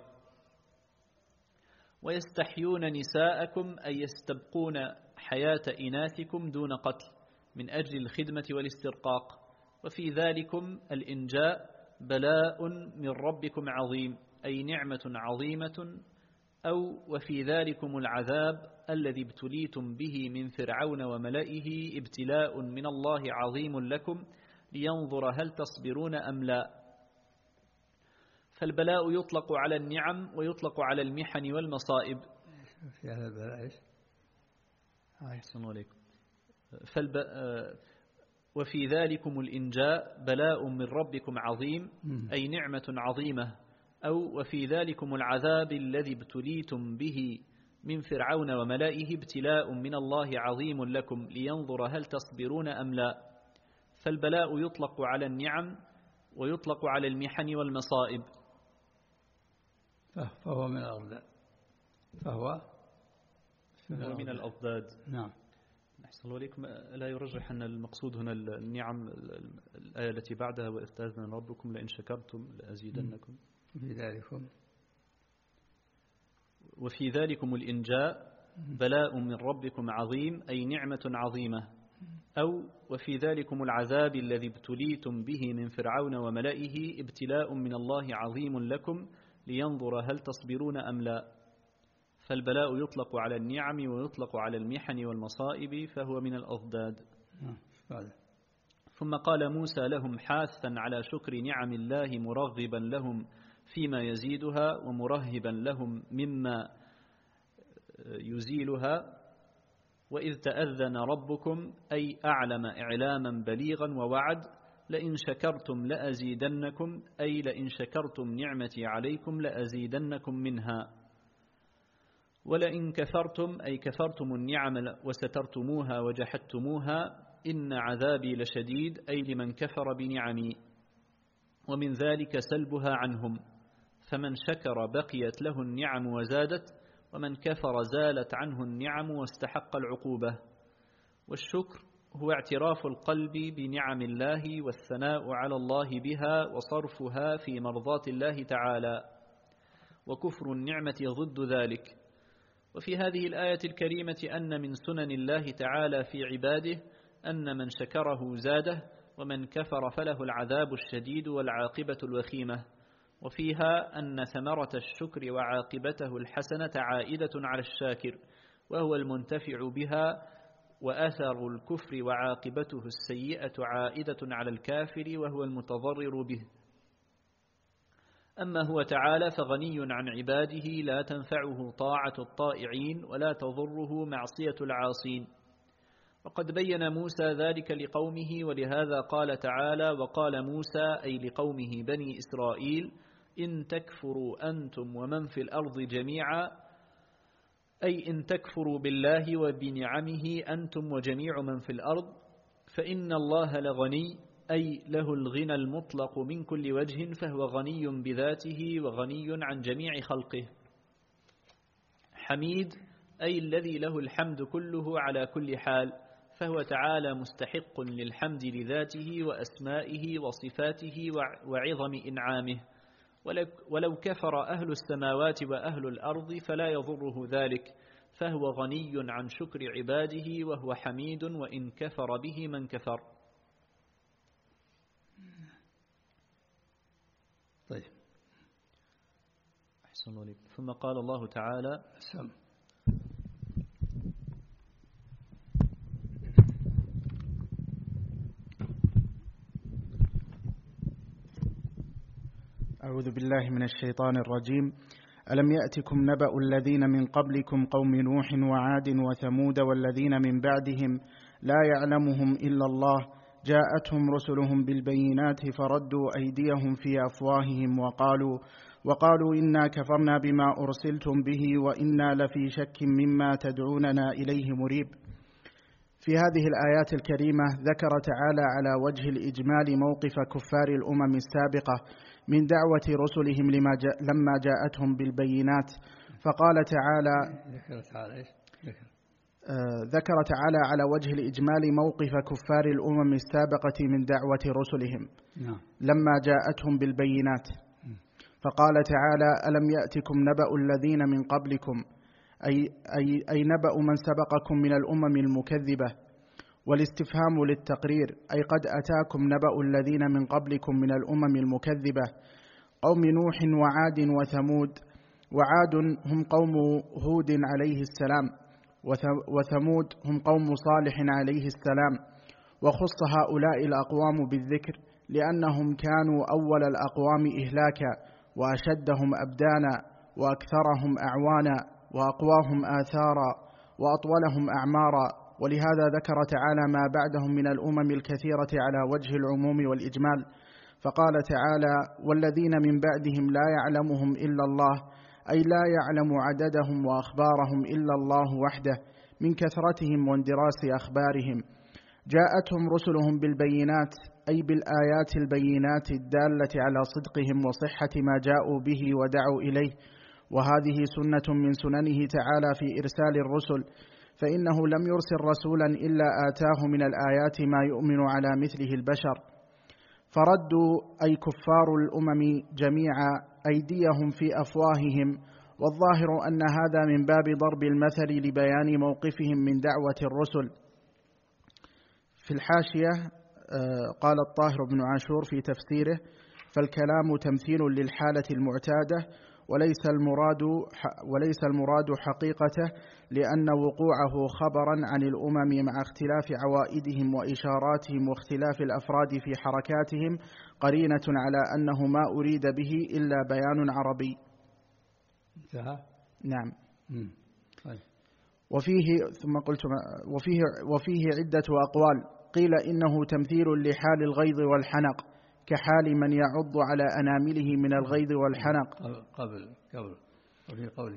ويستحيون نساءكم أي يستبقون حياة إناثكم دون قتل من أجل الخدمة والاسترقاق. وفي ذلكم الإنجاء بلاء من ربكم عظيم أي نعمة عظيمة، أو وفي ذلكم العذاب الذي ابتليتم به من فرعون وملئه ابتلاء من الله عظيم لكم لينظر هل تصبرون أم لا. فالبلاء يطلق على النعم ويطلق على المحن والمصائب. في هذا البلاء ايش؟ أحسن عليكم. فالب... وفي ذلكم الإنجاء بلاء من ربكم عظيم أي نعمة عظيمة، أو وفي ذلكم العذاب الذي ابتليتم به من فرعون وملئه ابتلاء من الله عظيم لكم لينظر هل تصبرون أم لا. فالبلاء يطلق على النعم ويطلق على المحن والمصائب. فهو من الأضداد فهو هو من الأضداد. نعم. أحسن الله عليكم. لا يرجح أن المقصود هنا النعم الآية التي بعدها وإذ تأذن ربكم لئن شكرتم لأزيدنكم. في ذلكم وفي ذلكم الإنجاء بلاء من ربكم عظيم أي نعمة عظيمة، أو وفي ذلكم العذاب الذي ابتليتم به من فرعون وملئه ابتلاء من الله عظيم لكم لينظر هل تصبرون أم لا. فالبلاء يطلق على النعم ويطلق على المحن والمصائب فهو من الأضداد. ثم قال موسى لهم حاثا على شكر نعم الله مرغبا لهم فيما يزيدها ومرهبا لهم مما يزيلها. وإذ تأذن ربكم أي أعلم إعلاما بليغا ووعد لئن شكرتم لأزيدنكم أي لئن شكرتم نعمتي عليكم لأزيدنكم منها. ولئن كفرتم أي كفرتم النعم وسترتموها وجحدتموها إن عذابي لشديد أي لمن كفر بنعمي. ومن ذلك سلبها عنهم، فمن شكر بقيت له النعم وزادت، ومن كفر زالت عنه النعم واستحق العقوبة. والشكر هو اعتراف القلب بنعم الله والثناء على الله بها وصرفها في مرضاة الله تعالى، وكفر النعمة ضد ذلك. وفي هذه الآية الكريمة أن من سنن الله تعالى في عباده أن من شكره زاده، ومن كفر فله العذاب الشديد والعاقبة الوخيمة. وفيها أن ثمرة الشكر وعاقبته الحسنة عائدة على الشاكر وهو المنتفع بها، وأثر الكفر وعاقبته السيئة عائدة على الكافر وهو المتضرر به. أما هو تعالى فغني عن عباده لا تنفعه طاعة الطائعين ولا تضره معصية العاصين. وقد بين موسى ذلك لقومه، ولهذا قال تعالى وقال موسى أي لقومه بني إسرائيل إن تكفروا أنتم ومن في الأرض جميعا، أي إن تكفروا بالله وبنعمه أنتم وجميع من في الأرض فإن الله لغني أي له الغنى المطلق من كل وجه، فهو غني بذاته وغني عن جميع خلقه. حميد أي الذي له الحمد كله على كل حال، فهو تعالى مستحق للحمد لذاته وأسمائه وصفاته وعظم إنعامه. ولو كفر أهل السماوات وأهل الأرض فلا يضره ذلك، فهو غني عن شكر عباده وهو حميد وإن كفر به من كفر. طيب. أحسن الله عليك. ثم قال الله تعالى سم. أعوذ بالله من الشيطان الرجيم. ألم يأتكم نبأ الذين من قبلكم قوم نوح وعاد وثمود والذين من بعدهم لا يعلمهم إلا الله جاءتهم رسلهم بالبينات فردوا أيديهم في أفواههم وقالوا وقالوا إنا كفرنا بما أرسلتم به وإنا لفي شك مما تدعوننا إليه مريب. في هذه الآيات الكريمة ذكر تعالى على وجه الإجمال موقف كفار الأمم السابقة من دعوة رسلهم لما جاء لما جاءتهم بالبينات، فقال تعالى ذكر تعالى إيش؟ ذكر. آه ذكر تعالى على وجه الإجمال موقف كفار الأمم السابقة من دعوة رسلهم نعم. لما جاءتهم بالبينات، فقال تعالى: ألم يأتكم نبأ الذين من قبلكم، أي, أي, أي نبأ من سبقكم من الأمم المكذبة، والاستفهام للتقرير، أي قد أتاكم نبأ الذين من قبلكم من الأمم المكذبة، قوم نوح وعاد وثمود. وعاد هم قوم هود عليه السلام، وثمود هم قوم صالح عليه السلام. وخص هؤلاء الأقوام بالذكر لأنهم كانوا أول الأقوام إهلاكا، وأشدهم أبدانا، وأكثرهم أعوانا، وأقواهم آثارا، وأطولهم أعمارا، ولهذا ذكر تعالى ما بعدهم من الأمم الكثيرة على وجه العموم والإجمال، فقال تعالى: والذين من بعدهم لا يعلمهم إلا الله، أي لا يعلم عددهم وأخبارهم إلا الله وحده من كثرتهم واندراس أخبارهم. جاءتهم رسلهم بالبينات، أي بالآيات البينات الدالة على صدقهم وصحة ما جاءوا به ودعوا إليه، وهذه سنة من سننه تعالى في إرسال الرسل، فإنه لم يرسل رسولا إلا آتاه من الآيات ما يؤمن على مثله البشر. فردوا أي كفار الأمم جميعا أيديهم في أفواههم، والظاهر أن هذا من باب ضرب المثل لبيان موقفهم من دعوة الرسل. في الحاشية قال الطاهر بن عاشور في تفسيره: فالكلام تمثيل للحالة المعتادة، وليس المراد وليس المراد حقيقته، لأن وقوعه خبرا عن الأمم مع اختلاف عوائدهم وإشاراتهم واختلاف الأفراد في حركاتهم قرينة على أنه ما أريد به إلا بيان عربي. انتهى. نعم. مم. طيب. وفيه ثم قلت وفيه وفيه عدة أقوال، قيل إنه تمثيل لحال الغيظ والحنق، كحال من يعض على أنامله من الغيظ والحنق. قبل قبل وفي قوله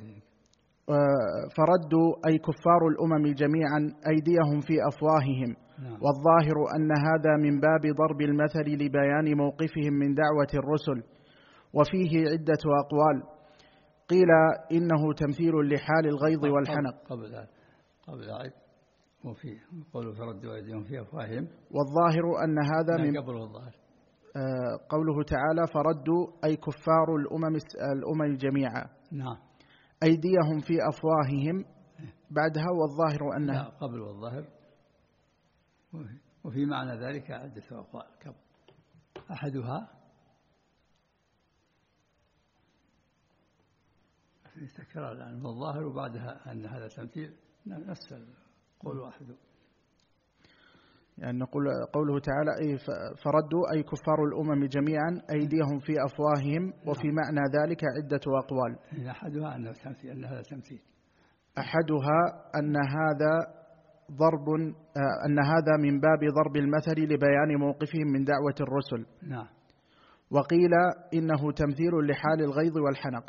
فردوا أي كفار الأمم جميعا أيديهم في أفواههم. نعم. والظاهر أن هذا من باب ضرب المثل لبيان موقفهم من دعوة الرسل. وفيه عدة أقوال، قيل إنه تمثيل لحال الغيظ والحنق. قبل هذا قبل عيد وفي قوله فردوا أيديهم في أفواههم. والظاهر أن هذا من قبل الظاهر قوله تعالى: فردوا أي كفار الأمم الأمم جميعا. نعم. أيديهم في أفواههم بعدها، والظاهر أنها لا قبل والظاهر. وفي معنى ذلك عدة أقوال قبل. أحدها في تكرار الآن والظاهر، وبعدها أن هذا تمثيل، نفس القول واحد. يعني نقول قوله تعالى: أي فردوا أي كفار الأمم جميعا أيديهم في أفواههم، وفي معنى ذلك عدة أقوال. أحدها أنه تمثيل، أن هذا تمثيل. أحدها أن هذا ضرب أن هذا من باب ضرب المثل لبيان موقفهم من دعوة الرسل. نعم. وقيل إنه تمثيل لحال الغيظ والحنق.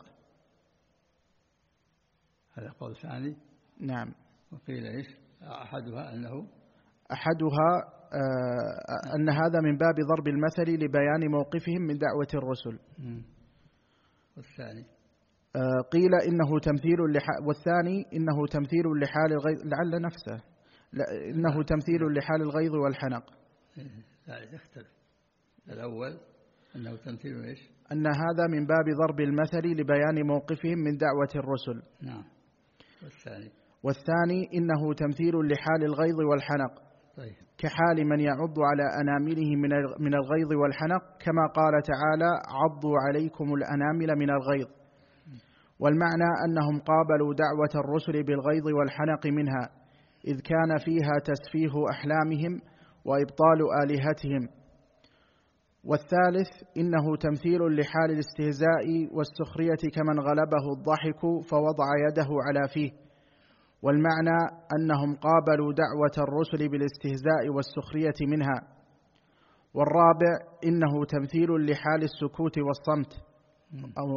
هذا قول ثاني. نعم. وقيل إيش؟ أحدها أنه أحدها آه أن هذا من باب ضرب المثل لبيان موقفهم من دعوة الرسل. والثاني آه قيل إنه تمثيل لح... والثاني إنه تمثيل لحال الغيظ، لعل نفسه لا إنه تمثيل لحال الغيظ والحنق. لا يختلف. الأول أنه تمثيل إيش؟ أن هذا من باب ضرب المثل لبيان موقفهم من دعوة الرسل. نعم. والثاني والثاني إنه تمثيل لحال الغيظ والحنق. طيب. كحال من يعض على أنامله من الغيظ والحنق، كما قال تعالى: عضوا عليكم الأنامل من الغيظ. والمعنى أنهم قابلوا دعوة الرسل بالغيظ والحنق منها، إذ كان فيها تسفيه أحلامهم وإبطال آلهتهم. والثالث إنه تمثيل لحال الاستهزاء والسخرية، كمن غلبه الضحك فوضع يده على فيه. والمعنى أنهم قابلوا دعوة الرسل بالاستهزاء والسخرية منها. والرابع إنه تمثيل لحال السكوت والصمت، أو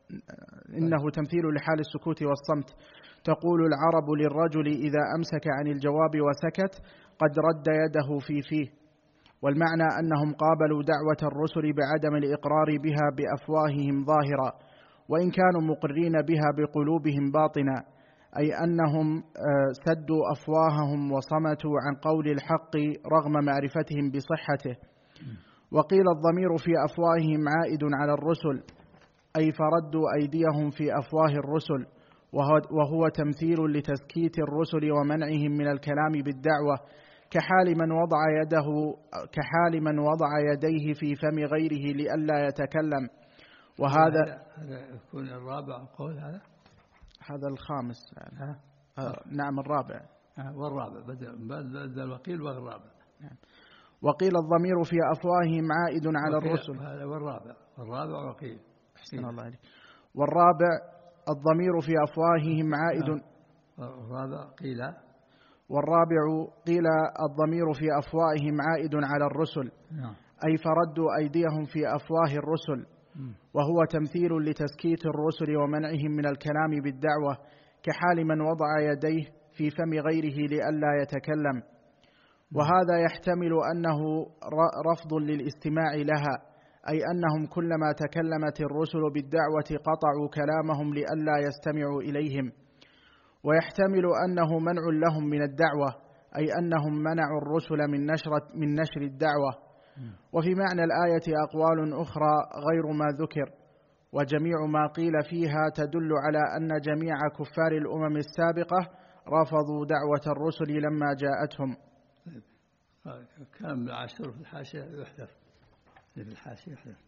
إنه تمثيل لحال السكوت والصمت. تقول العرب للرجل إذا أمسك عن الجواب وسكت قد رد يده في فيه. والمعنى أنهم قابلوا دعوة الرسل بعدم الإقرار بها بأفواههم ظاهرا، وإن كانوا مقرين بها بقلوبهم باطنا، أي أنهم سدوا أفواههم وصمتوا عن قول الحق رغم معرفتهم بصحته. وقيل الضمير في أفواههم عائد على الرسل، أي فردوا أيديهم في أفواه الرسل، وهو تمثيل لتسكيت الرسل ومنعهم من الكلام بالدعوة، كحال من وضع يده كحال من وضع يديه في فم غيره لئلا يتكلم. وهذا هذا يكون الرابع قول هذا هذا الخامس يعني. آه نعم الرابع. آه والرابع بدل بدل وقيل والرابع. نعم. وقيل الضمير في أفواههم عائد على الرسل. هذا والرابع والرابع وقيل. أحسن الله عليك. والرابع الضمير في أفواههم عائد. والرابع قيل. والرابع قيل الضمير في أفواههم عائد على الرسل، أي فردوا أيديهم في أفواه الرسل، وهو تمثيل لتسكيت الرسل ومنعهم من الكلام بالدعوة، كحال من وضع يديه في فم غيره لئلا يتكلم. وهذا يحتمل أنه رفض للاستماع لها، أي أنهم كلما تكلمت الرسل بالدعوة قطعوا كلامهم لئلا يستمعوا إليهم. ويحتمل أنه منع لهم من الدعوة، أي أنهم منعوا الرسل من نشر من نشر الدعوة. وفي معنى الآية أقوال أخرى غير ما ذكر، وجميع ما قيل فيها تدل على أن جميع كفار الأمم السابقة رفضوا دعوة الرسل لما جاءتهم. كلام العاشر في الحاشية يحذف، في الحاشية يحذف،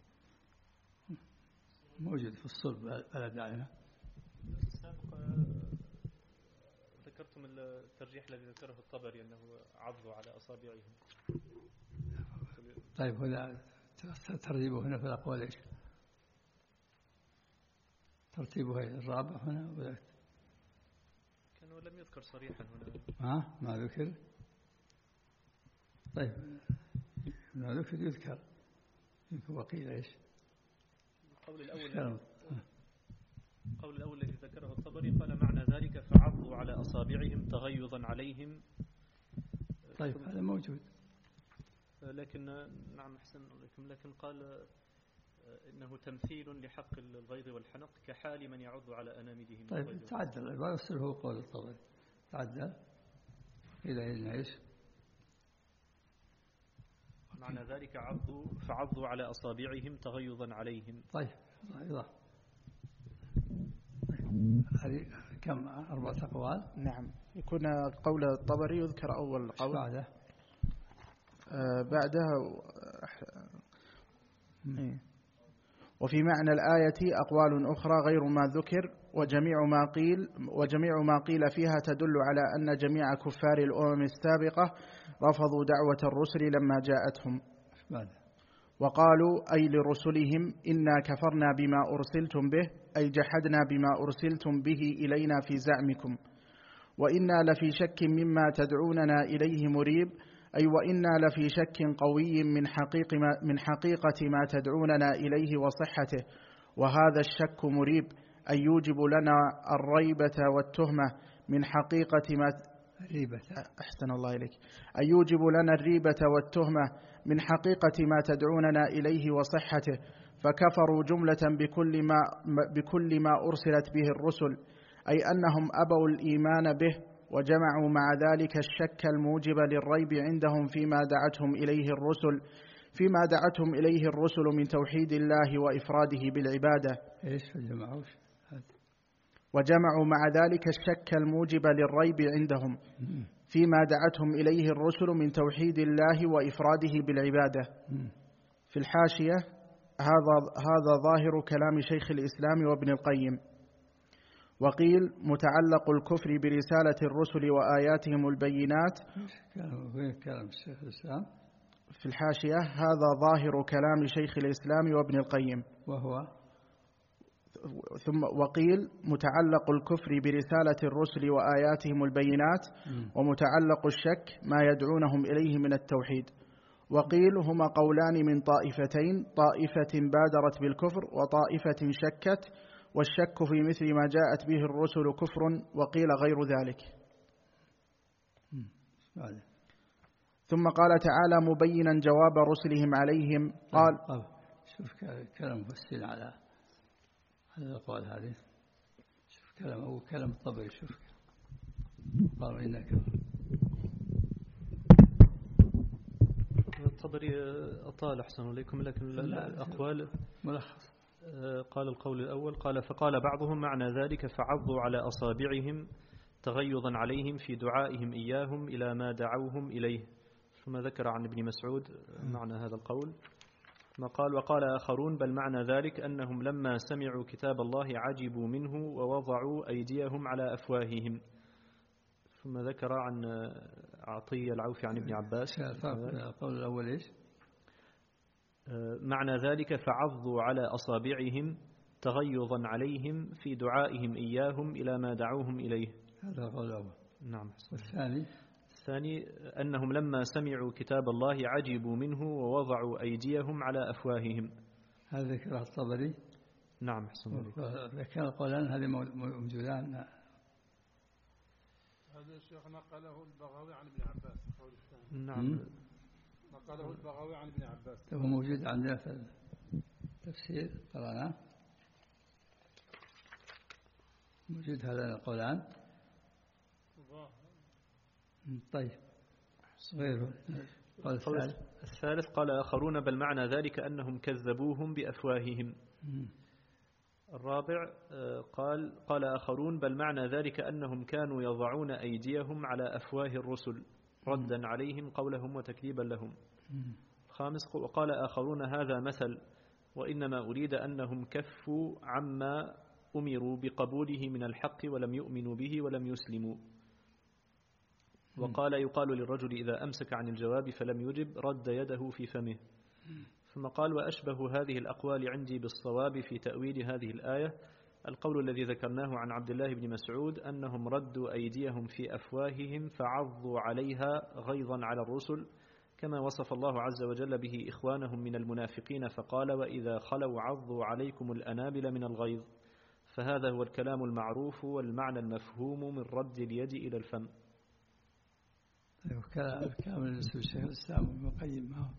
موجود في الصلب بلا داعي. ذكرتم الترجيح الذي ذكره الطبري أنه عضوا على أصابعهم. طيب هنا ترتيبه هنا في الأقوال إيش؟ ترتيبه الرابع هنا ولا؟ كانوا لم يذكر صريحا هنا. ها ما ذكر. طيب ما ذكر يذكر يمكن وقيل إيش؟ القول الأول القول الأول الذي ذكره الطبري قال معنى ذلك فعضوا على أصابعهم تغيظا عليهم. طيب هذا موجود، لكن نعم أحسن لكم، لكن قال إنه تمثيل لحق الغيظ والحنق كحال من يعض على أناملهم. طيب تعدل ويصله قول الطبري تعدل إلى إن إيش؟ معنى ذلك عضوا فعضوا على أصابعهم تغيظا عليهم. طيب أيضا هذه كم أربعة أقوال. نعم يكون قول الطبري يذكر أول قول بعده آه بعدها آه وفي معنى الآية أقوال أخرى غير ما ذكر، وجميع ما قيل وجميع ما قيل فيها تدل على أن جميع كفار الأمم السابقة رفضوا دعوة الرسل لما جاءتهم. بعده وقالوا أي لرسلهم إنا كفرنا بما أرسلتم به، أي جحدنا بما أرسلتم به إلينا في زعمكم، وإنا لفي شك مما تدعوننا إليه مريب، أي وإنا لفي شك قوي من حقيقة ما, من حقيقة ما تدعوننا إليه وصحته، وهذا الشك مريب، أي يوجب لنا الريبة والتهمة من حقيقة ما ريبة. أحسن الله إليك. أي يوجب لنا الريبة والتهمة من حقيقة ما تدعوننا إليه وصحته، فكفروا جملة بكل ما, بكل ما أرسلت به الرسل، أي أنهم أبوا الإيمان به، وجمعوا مع ذلك الشك الموجب للريب عندهم فيما دعتهم إليه الرسل فيما دعتهم إليه الرسل من توحيد الله وإفراده بالعبادة. إيش جمعوا؟ وجمعوا مع ذلك الشك الموجب للريب عندهم فيما دعتهم إليه الرسل من توحيد الله وإفراده بالعبادة. في الحاشية هذا هذا ظاهر كلام شيخ الإسلام وابن القيم. وقيل متعلق الكفر برسالة الرسل وآياتهم البينات. كلام الشيخ الإسلام في الحاشية هذا ظاهر كلام شيخ الإسلام وابن القيم. وهو ثم وقيل متعلق الكفر برسالة الرسل وآياتهم البينات، ومتعلق الشك ما يدعونهم إليه من التوحيد. وقيل هما قولان من طائفتين، طائفة بادرت بالكفر وطائفة شكت، والشك في مثل ما جاءت به الرسل كفر، وقيل غير ذلك. ثم قال تعالى مبينا جواب رسلهم عليهم قال شوف كلام مفسر على هذا الأقوال هذه. شوف كلام أو كلام الطبري. شوف قالوا إنك الطبري أطال أحسن عليكم، لكن الأقوال ملخص. قال القول الأول قال فقال بعضهم معنى ذلك فعضوا على أصابعهم تغيظا عليهم في دعائهم إياهم إلى ما دعوهم إليه. ثم ذكر عن ابن مسعود معنى هذا القول ما قال وقال آخرون بل معنى ذلك أنهم لما سمعوا كتاب الله عجبوا منه ووضعوا أيديهم على أفواههم. ثم ذكر عن عطية العوفي عن ابن عباس القول الأول إيش معنى ذلك فعضوا على أصابعهم تغيظا عليهم في دعائهم إياهم إلى ما دعوهم إليه. هذا القول الأول. نعم. والثاني الثاني أنهم لما سمعوا كتاب الله عجبوا منه ووضعوا أيديهم على أفواههم. هذا ذكره الطبري. نعم أحسن عليك. ذكر القولان هذه موجودان. هذا الشيخ نقله البغوي عن ابن عباس. نعم نقله البغوي عن ابن عباس. هو موجود عندنا في التفسير قرأناه موجود هذا القولان. طيب غيره. الثالث. الثالث قال آخرون بل معنى ذلك أنهم كذبوهم بأفواههم. الرابع قال قال آخرون بل معنى ذلك أنهم كانوا يضعون أيديهم على أفواه الرسل ردا عليهم قولهم وتكذيبا لهم. الخامس وقال آخرون هذا مثل وإنما أريد أنهم كفوا عما أمروا بقبوله من الحق ولم يؤمنوا به ولم يسلموا. وقال يقال للرجل إذا أمسك عن الجواب فلم يجب رد يده في فمه. ثم قال وأشبه هذه الأقوال عندي بالصواب في تأويل هذه الآية القول الذي ذكرناه عن عبد الله بن مسعود أنهم ردوا أيديهم في أفواههم فعضوا عليها غيظا على الرسل كما وصف الله عز وجل به إخوانهم من المنافقين فقال وإذا خلوا عضوا عليكم الأنابل من الغيظ. فهذا هو الكلام المعروف والمعنى المفهوم من رد اليد إلى الفم. طيب كلام الشيخ الإسلام ابن القيم ما هو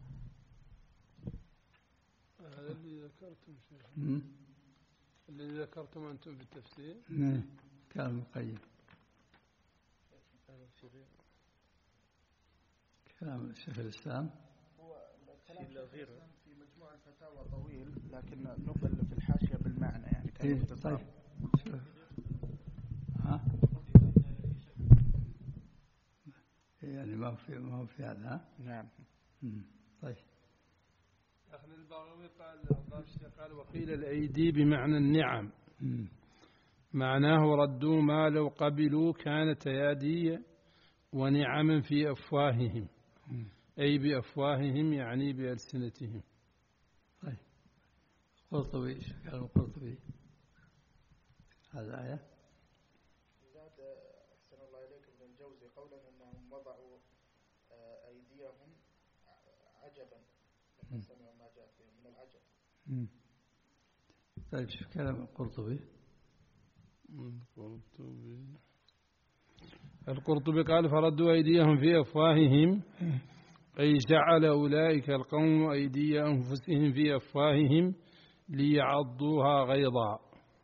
هذا اللي ذكرتم شيخ اللي ذكرتم أنتم في التفسير. نعم كلام ابن القيم كلام الشيخ الإسلام هو الكلام في مجموع الفتاوى طويل لكن نقل في الحاشية بالمعنى يعني كان إيه طيب ها يعني ما في ما هو في هذا. نعم. طيب. أخذ البغوي قال قال وقيل الأيدي بمعنى النعم. مم. معناه ردوا ما لو قبلوا كانت أيادي ونعما في أفواههم. مم. أي بأفواههم يعني بألسنتهم. طيب. قرطبي كلام القرطبي هذا آية. الجوزي قولا أنهم وضعوا أيديهم عجبا لما سمعوا ما جاء فيهم من العجب. طيب شوف كلام القرطبي. القرطبي القرطبي قال فردوا أيديهم في أفواههم أي جعل أولئك القوم أيدي أنفسهم في أفواههم ليعضوها غيظا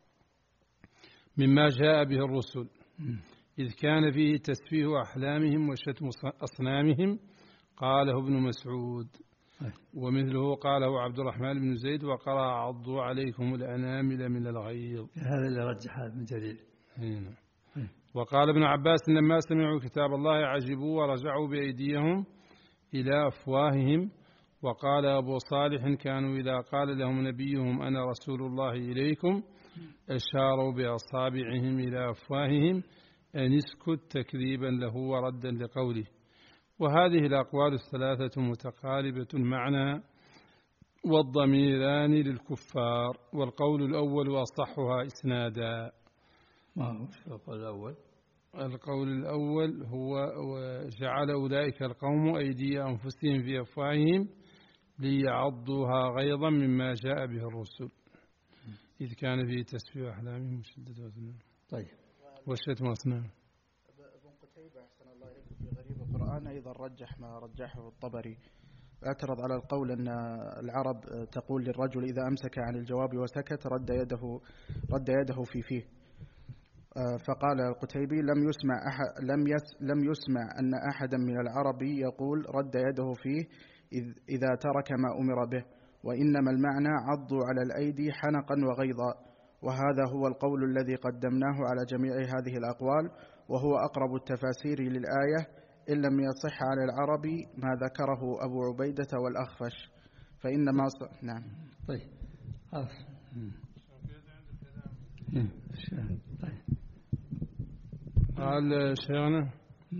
مما جاء به الرسل إذ كان فيه تسفيه أحلامهم وشتم أصنامهم قاله ابن مسعود ومثله قاله عبد الرحمن بن زيد وقرأ عضوا عليكم الأنامل من الغيظ. هذا اللي رجح ابن جرير. هنا. وقال ابن عباس لما سمعوا كتاب الله عجبوا ورجعوا بأيديهم إلى أفواههم. وقال أبو صالح كانوا إذا قال لهم نبيهم أنا رسول الله إليكم أشاروا بأصابعهم إلى أفواههم أن اسكت تكذيبا له وردا لقوله. وهذه الأقوال الثلاثة متقاربة المعنى والضميران للكفار والقول الأول أصحها إسنادا. ما هو القول الأول؟ القول الأول هو جعل أولئك القوم أيدي أنفسهم في أفواههم ليعضوها غيظا مما جاء به الرسل إذ كان فيه تسفيه أحلامهم وشدة وثنان. طيب والشتم أصنام. ابن قتيبة أحسن الله إليكم في غريب القرآن أيضا رجح ما رجحه الطبري، اعترض على القول أن العرب تقول للرجل إذا أمسك عن الجواب وسكت رد يده رد يده في فيه. فقال القتيبي لم يسمع أحد لم يس لم يسمع أن أحدا من العرب يقول رد يده فيه إذا ترك ما أمر به، وإنما المعنى عضوا على الأيدي حنقا وغيظا، وهذا هو القول الذي قدمناه على جميع هذه الأقوال، وهو أقرب التفاسير للآية إن لم يصح على العرب ما ذكره أبو عبيدة والأخفش، فإنما ص... نعم. طيب خلاص. قال شيخنا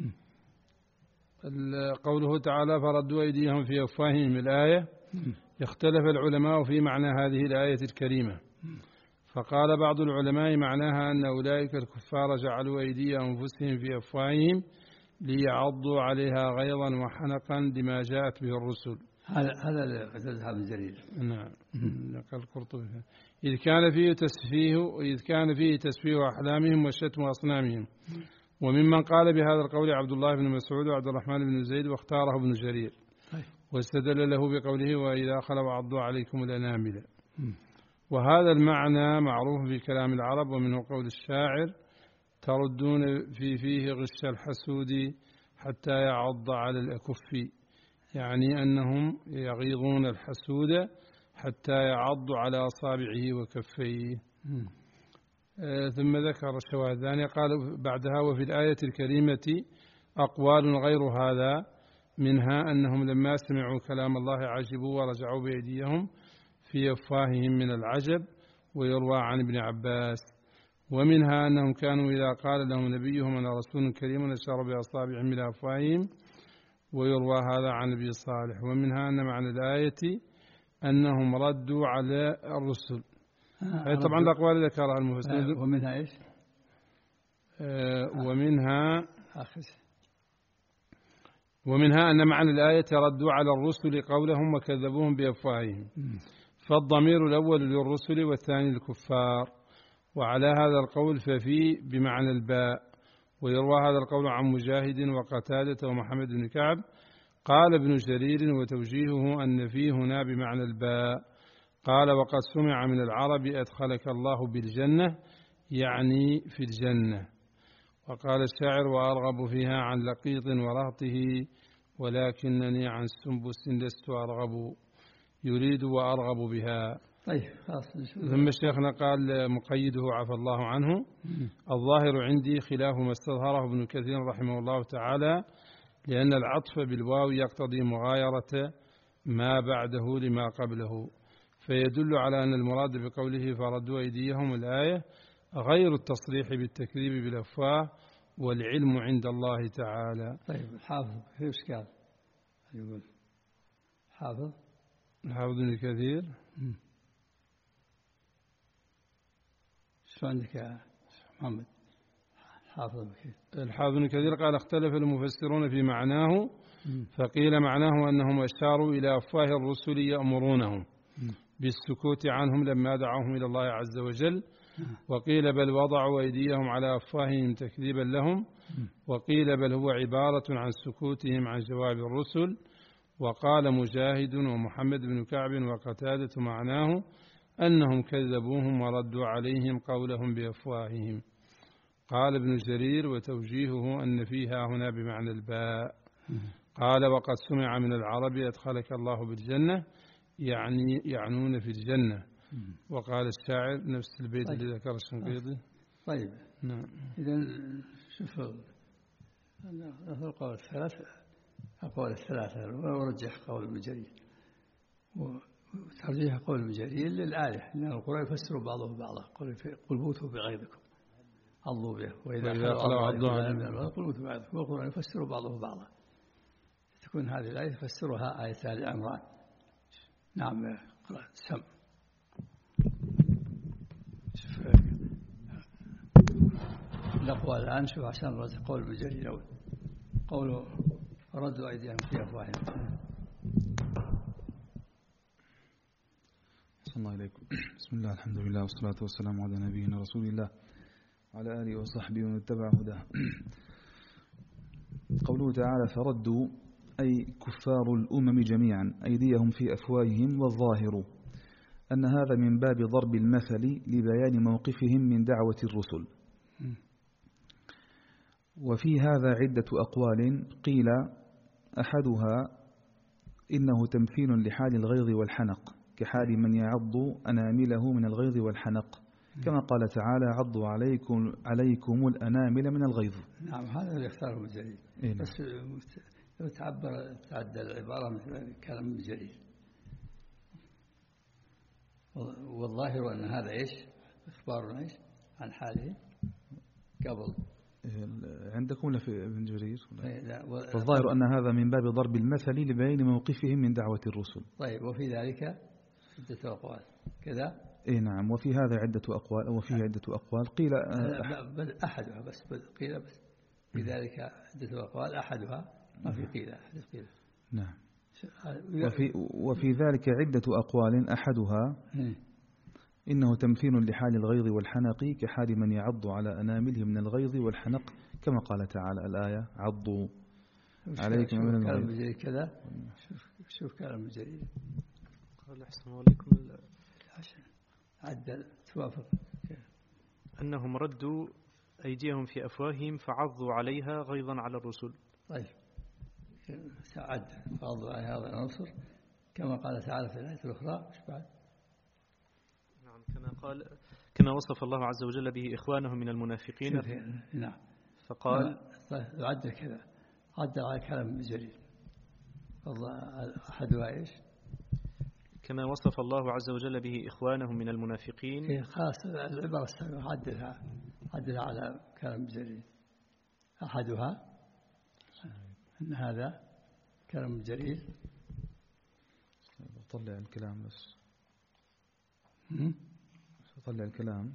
قوله تعالى فردوا أيديهم في أفواههم الآية، اختلف العلماء في معنى هذه الآية الكريمة، فقال بعض العلماء معناها أن أولئك الكفار جعلوا أيدي أنفسهم في أفواههم ليعضوا عليها غيظا وحنقا لما جاءت به الرسل. هذا هذا اللي ابن جرير. نعم قال القرطبي إذ كان فيه تسفيه إذ كان فيه تسفيه أحلامهم وشتم أصنامهم. وممن قال بهذا القول عبد الله بن مسعود وعبد الرحمن بن زيد واختاره ابن جرير، واستدل له بقوله وإذا خلوا عضوا عليكم الأنامل. وهذا المعنى معروف في كلام العرب، ومنه قول الشاعر تردون في فيه غش الحسود حتى يعض على الأكف، يعني أنهم يغيظون الحسود حتى يعض على أصابعه وكفيه. آه ثم ذكر الشواهد الثانية قال بعدها وفي الآية الكريمة أقوال غير هذا، منها أنهم لما سمعوا كلام الله عجبوا ورجعوا بأيديهم في أفواههم من العجب، ويروى عن ابن عباس. ومنها أنهم كانوا إذا قال لهم نبيهم أنا رسول كريم أشار بأصابعهم إلى أفواههم، ويروى هذا عن أبي صالح. ومنها أن معنى الآية أنهم ردوا على الرسل. هذه طبعا الأقوال ذكرها المفسرون. ومنها إيش؟ آه ومنها ومنها أن معنى الآية ردوا على الرسل قولهم وكذبوهم بأفواههم، فالضمير الأول للرسل والثاني للكفار، وعلى هذا القول ففي بمعنى الباء. ويروى هذا القول عن مجاهد وقتادة ومحمد بن كعب. قال ابن جرير وتوجيهه أن فيه هنا بمعنى الباء. قال وقد سمع من العرب أدخلك الله بالجنة، يعني في الجنة. وقال الشاعر وأرغب فيها عن لقيط ورهطه، ولكنني عن سنبس لست أرغب، يريد وأرغب بها. طيب خلاص. ثم شيخنا قال مقيده عفى الله عنه الظاهر عندي خلاف ما استظهره ابن كثير رحمه الله تعالى، لأن العطف بالواو يقتضي مغايرة ما بعده لما قبله، فيدل على أن المراد بقوله فردوا أيديهم الآية غير التصريح بالتكذيب بالأفواه، والعلم عند الله تعالى. طيب الحافظ في إشكال يقول حافظ الحافظ ابن كثير شو عندك يا محمد؟ حافظ الحافظ ابن كثير قال اختلف المفسرون في معناه، فقيل معناه أنهم أشاروا إلى أفواه الرسل يأمرونهم بالسكوت عنهم لما دعوهم إلى الله عز وجل، وقيل بل وضعوا أيديهم على أفواههم تكذيبا لهم، وقيل بل هو عبارة عن سكوتهم عن جواب الرسل. وقال مجاهد ومحمد بن كعب وقتادة معناه أنهم كذبوهم وردوا عليهم قولهم بأفواههم. قال ابن جرير وتوجيهه أن فيها هنا بمعنى الباء. قال وقد سمع من العرب أدخلك الله بالجنة، يعني يعنون في الجنة. وقال الشاعر نفس البيت طيب. اللي ذكر الشنقيطي. طيب نعم. إذا شوف القول الثلاثة أقوال الثلاثة ورجح قول ابن جرير، وترجيح قول ابن جرير للآية أن القرآن يفسر بعضه بعضا. قل موتوا بغيظكم عضوا به، وإذا خلوا عضوا من الوضع قل موتوا بغيظكم، والقرآن يفسر بعضه بعضا. تكون هذه الآية تفسرها آية آل عمران. نعم قراءة سم. شوف الأقوال الآن، شوف عشان رد قول ابن جرير أول قوله ردوا أيديهم في أفواههم. أحسن الله إليكم. بسم الله الحمد لله والصلاة والسلام على نبينا رسول الله وعلى آله وصحبه ومن اتبع هداه. قوله تعالى فردوا أي كفار الأمم جميعا أيديهم في أفواههم، والظاهر أن هذا من باب ضرب المثل لبيان موقفهم من دعوة الرسل. وفي هذا عدة أقوال، قيل أحدها إنه تمثيل لحال الغيظ والحنق كحال من يعض أنامله من الغيظ والحنق، كما قال تعالى عضوا عليكم, عليكم الأنامل من الغيظ. نعم هذا اللي اختاره ابن جرير. إيه بس لو تعبر تعدى العبارة مثل كلام ابن جرير. والظاهر أن هذا إيش إخبار إيش عن حاله قبل عندكم ولا في ابن جرير؟ و... فالظاهر أن هذا من باب ضرب المثل لبيان موقفهم من دعوة الرسل. طيب وفي ذلك عدة أقوال كذا. إيه نعم وفي هذا عدة أقوال وفيه عدة أقوال، قيل بل أحدها بس قيل بس في ذلك عدة أقوال أحدها ما في قيل أحد قيل. نعم وفي, وفي ذلك عدة أقوال أحدها إنه تمثيل لحال الغيظ والحنق كحال من يعض على أنامله من الغيظ والحنق، كما قال تعالى الآية عضوا عليكم من الغيظ كذا. شوف شوف كلام الجرير قال أحسن عليكم عدل توافق أنهم ردوا أيديهم في أفواههم فعضوا عليها غيظا على الرسل. طيب عدل فعضوا على هذا العنصر كما قال تعالى في الآية الأخرى. مش بعد نعم كما قال كما وصف الله عز وجل به إخوانهم من المنافقين. نعم فقال طيب عدل كذا عدل على كلام ابن جرير. أحدها إيش كما وصف الله عز وجل به إخوانهم من المنافقين. إيه خلاص العبارة السابقة عدلها عدلها على كلام جرير. أحدها أن هذا كلام جرير. طلع الكلام بس طلع الكلام.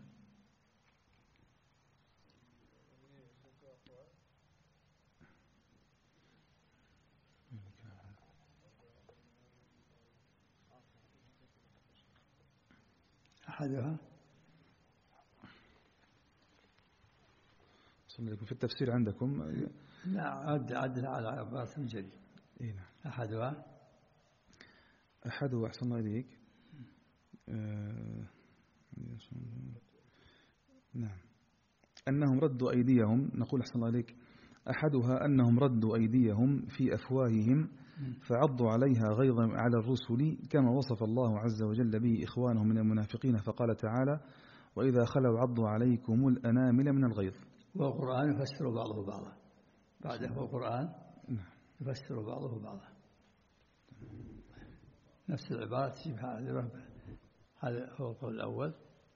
أحدها في التفسير عندكم لا عد عدل على عبارة الجري. إيه نعم. أحدها أحدها أحسن الله إليك. آه نعم أنهم ردوا أيديهم، نقول أحسن الله إليك أحدها أنهم ردوا أيديهم في أفواههم فعضوا عليها غيظا على الرسل، كما وصف الله عز وجل به إخوانهم من المنافقين فقال تعالى وإذا خلوا عضوا عليكم الأنامل من الغيظ. والقرآن يفسر بعضه بعضا بعده القرآن يفسر بعضه بعضا. نفس العبارة تجيب هذا هذا هو القول الأول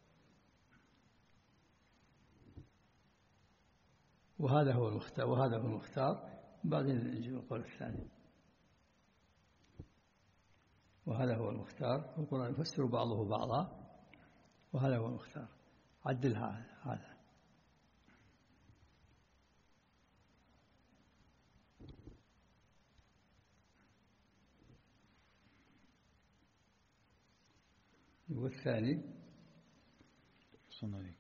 وهذا هو المختار وهذا هو المختار، بعدين نجيب القول الثاني وهذا هو المختار. والقرآن يفسر بعضه بعضا وهذا هو المختار. عدل هذا. والثاني صنعيك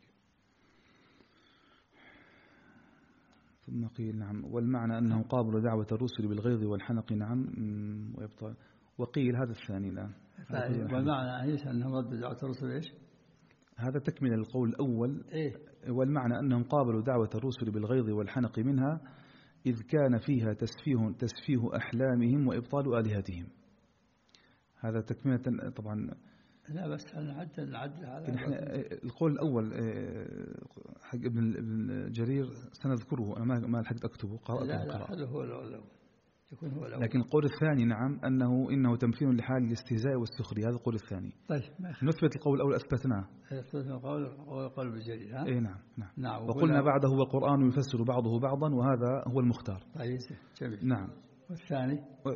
ثم قيل نعم والمعنى أنهم قابلوا دعوة الرسل بالغيظ والحنق نعم ويبطل. وقيل هذا الثاني الآن والمعنى ليس أنهم ردوا دعوة الرسل إيش هذا تكمل القول الأول. إيه؟ والمعنى أنهم قابلوا دعوة الرسل بالغيظ والحنق منها إذ كان فيها تسفيه, تسفيه أحلامهم وإبطال آلهتهم. هذا تكملة طبعا. لا بس نعدل نعدل على القول الأول حق ابن جرير سنذكره، أنا ما لحقت أكتبه قرأته. لا لا هذا هو الأول يكون هو الأول. لكن القول الثاني نعم أنه إنه تمثيل لحال الاستهزاء والسخرية، هذا القول الثاني. طيب نثبت القول الأول أثبتناه. أثبتنا القول هو قول ابن جرير ها؟ إيه نعم نعم. نعم وقلنا بعده هو القرآن يفسر بعضه بعضا وهذا هو المختار. طيب جميل. نعم. والثاني و...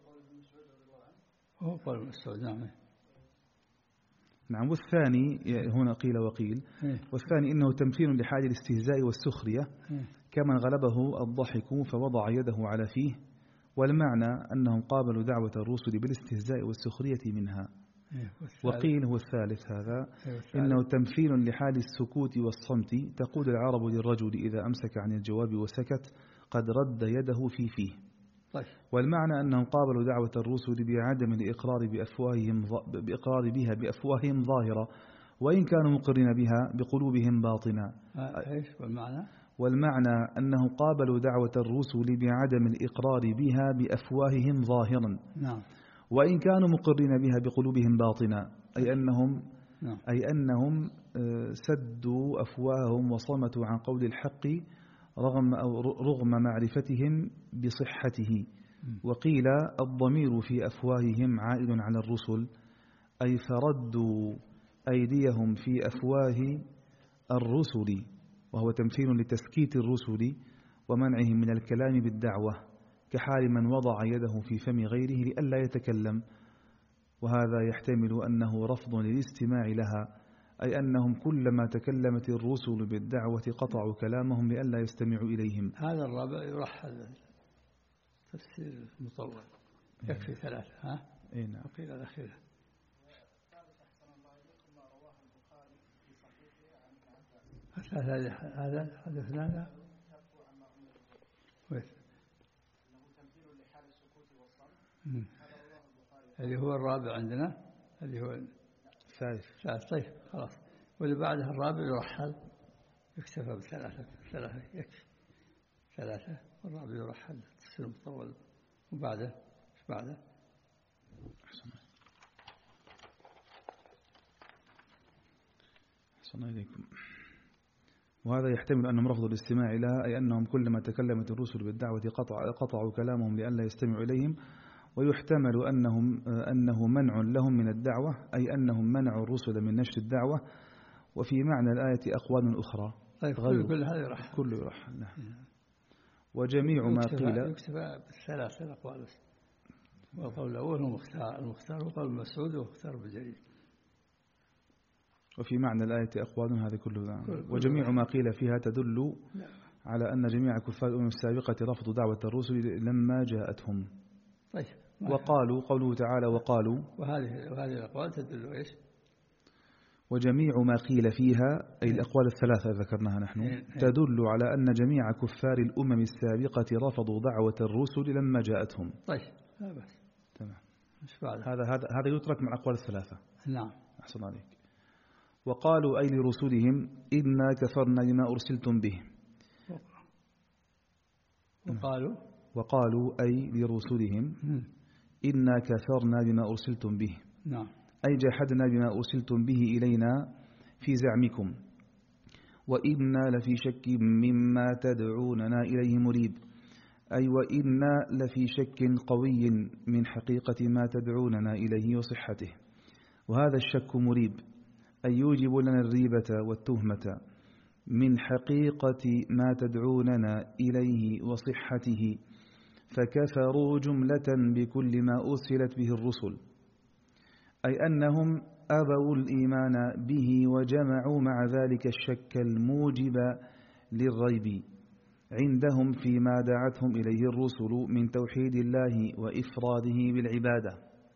هو قول ابن مسعود. نعم نعم. والثاني هنا قيل وقيل. والثاني إنه تمثيل لحال الاستهزاء والسخرية كمن غلبه الضحك فوضع يده على فيه، والمعنى أنهم قابلوا دعوة الرسل بالاستهزاء والسخرية منها. وقيل هو الثالث هذا إنه تمثيل لحال السكوت والصمت. تقول العرب للرجل إذا أمسك عن الجواب وسكت قد رد يده في فيه. طيب. والمعنى أنهم قابلوا دعوة الرسل بعدم الإقرار بأفواههم بإقرار بها بأفواههم ظاهرة، وإن كانوا مقرين بها بقلوبهم باطنا. إيش والمعنى؟ والمعنى أنهم قابلوا دعوة الرسل بعدم الإقرار بها بأفواههم ظاهرا. نعم. وإن كانوا مقرين بها بقلوبهم باطنا، أي أنهم نعم. أي أنهم سدوا أفواههم وصمتوا عن قول الحق رغم أو رغم معرفتهم بصحته. وقيل الضمير في أفواههم عائد على الرسل، أي فردوا أيديهم في أفواه الرسل، وهو تمثيل لتسكيت الرسل ومنعهم من الكلام بالدعوة، كحال من وضع يده في فم غيره لئلا يتكلم. وهذا يحتمل أنه رفض للاستماع لها، أي أنهم كلما تكلمت الرسل بالدعوة قطعوا كلامهم لئلا يستمعوا إليهم. هذا الرابع يرحل تفسير المطول، يكفي ثلاثة. ها؟ أي نعم. وقيل الأخيرة. هذا هذا حدثنا هذا اللي هو الرابع عندنا، اللي هو الثالث. طيب خلاص. واللي بعدها الرابع يرحل، يكتفى بثلاثة. ثلاثة يكفي ثلاثة، والرابع يرحل تفسير مطول. وبعده ايش بعده؟ أحسن إليكم. وهذا يحتمل أنهم رفضوا الاستماع لها، أي أنهم كلما تكلمت الرسل بالدعوة قطع قطعوا كلامهم لئلا يستمعوا إليهم. ويحتمل أنهم أنه منع لهم من الدعوة، أي أنهم منعوا الرسل من نشر الدعوة. وفي معنى الآية أقوال أخرى غير كل هذا يرحل، كله يرحل. وجميع ما قيل يكتفى بالثلاث الأقوال. والقول الأول هو المختار المختار وقول مسعود واختار بجريد. وفي معنى الآية أقوال هذا كله. وجميع ما قيل فيها تدل على أن جميع كفار الأمم السابقة رفضوا دعوة الرسل لما جاءتهم. طيب. وقالوا قوله تعالى وقالوا، وهذه وهذه الأقوال تدل إيش؟ وجميع ما قيل فيها أي الأقوال الثلاثة ذكرناها نحن تدل على أن جميع كفار الأمم السابقة رفضوا دعوة الرسل لما جاءتهم. طيب لا بأس. تمام. هذا هذا هذا يترك مع الأقوال الثلاثة. نعم. أحسن عليك. وقالوا أي لرسلهم إنا كفرنا بما أرسلتم به. وقالوا وقالوا أي لرسلهم إنا كفرنا بما أرسلتم به. نعم. أي جحدنا بما أرسلتم به إلينا في زعمكم، وإنا لفي شك مما تدعوننا إليه مريب. أي وإنا لفي شك قوي من حقيقة ما تدعوننا إليه وصحته. وهذا الشك مريب، أي يوجب لنا الريبة والتهمة من حقيقة ما تدعوننا إليه وصحته، فكفروا جملة بكل ما أرسلت به الرسل، أي أنهم أبوا الإيمان به وجمعوا مع ذلك الشك الموجب للريب عندهم فيما دعتهم إليه الرسل من توحيد الله وإفراده بالعبادة.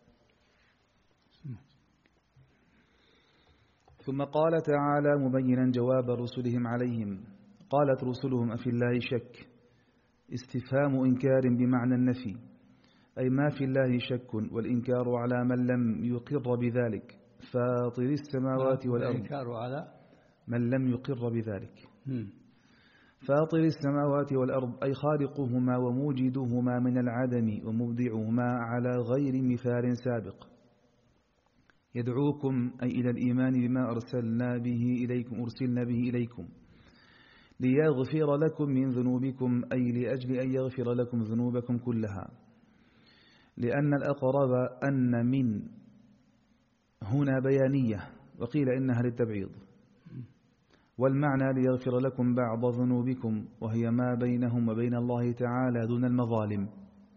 ثم قال تعالى مبينا جواب رسلهم عليهم، قالت رسلهم أفي الله شك، استفهام إنكار بمعنى النفي، أي ما في الله شك، والإنكار على من لم يقر بذلك، فاطر السماوات والأرض، الإنكار على من لم يقر بذلك. فاطر السماوات والأرض أي خالقهما وموجدهما من العدم ومبدعهما على غير مثال سابق. يدعوكم أي إلى الإيمان بما أرسلنا به إليكم أرسلنا به إليكم ليغفر لكم من ذنوبكم، أي لأجل أن يغفر لكم ذنوبكم كلها، لأن الأقرب أن من هنا بيانية، وقيل إنها للتبعيض. والمعنى ليغفر لكم بعض ذنوبكم، وهي ما بينهم وبين الله تعالى دون المظالم،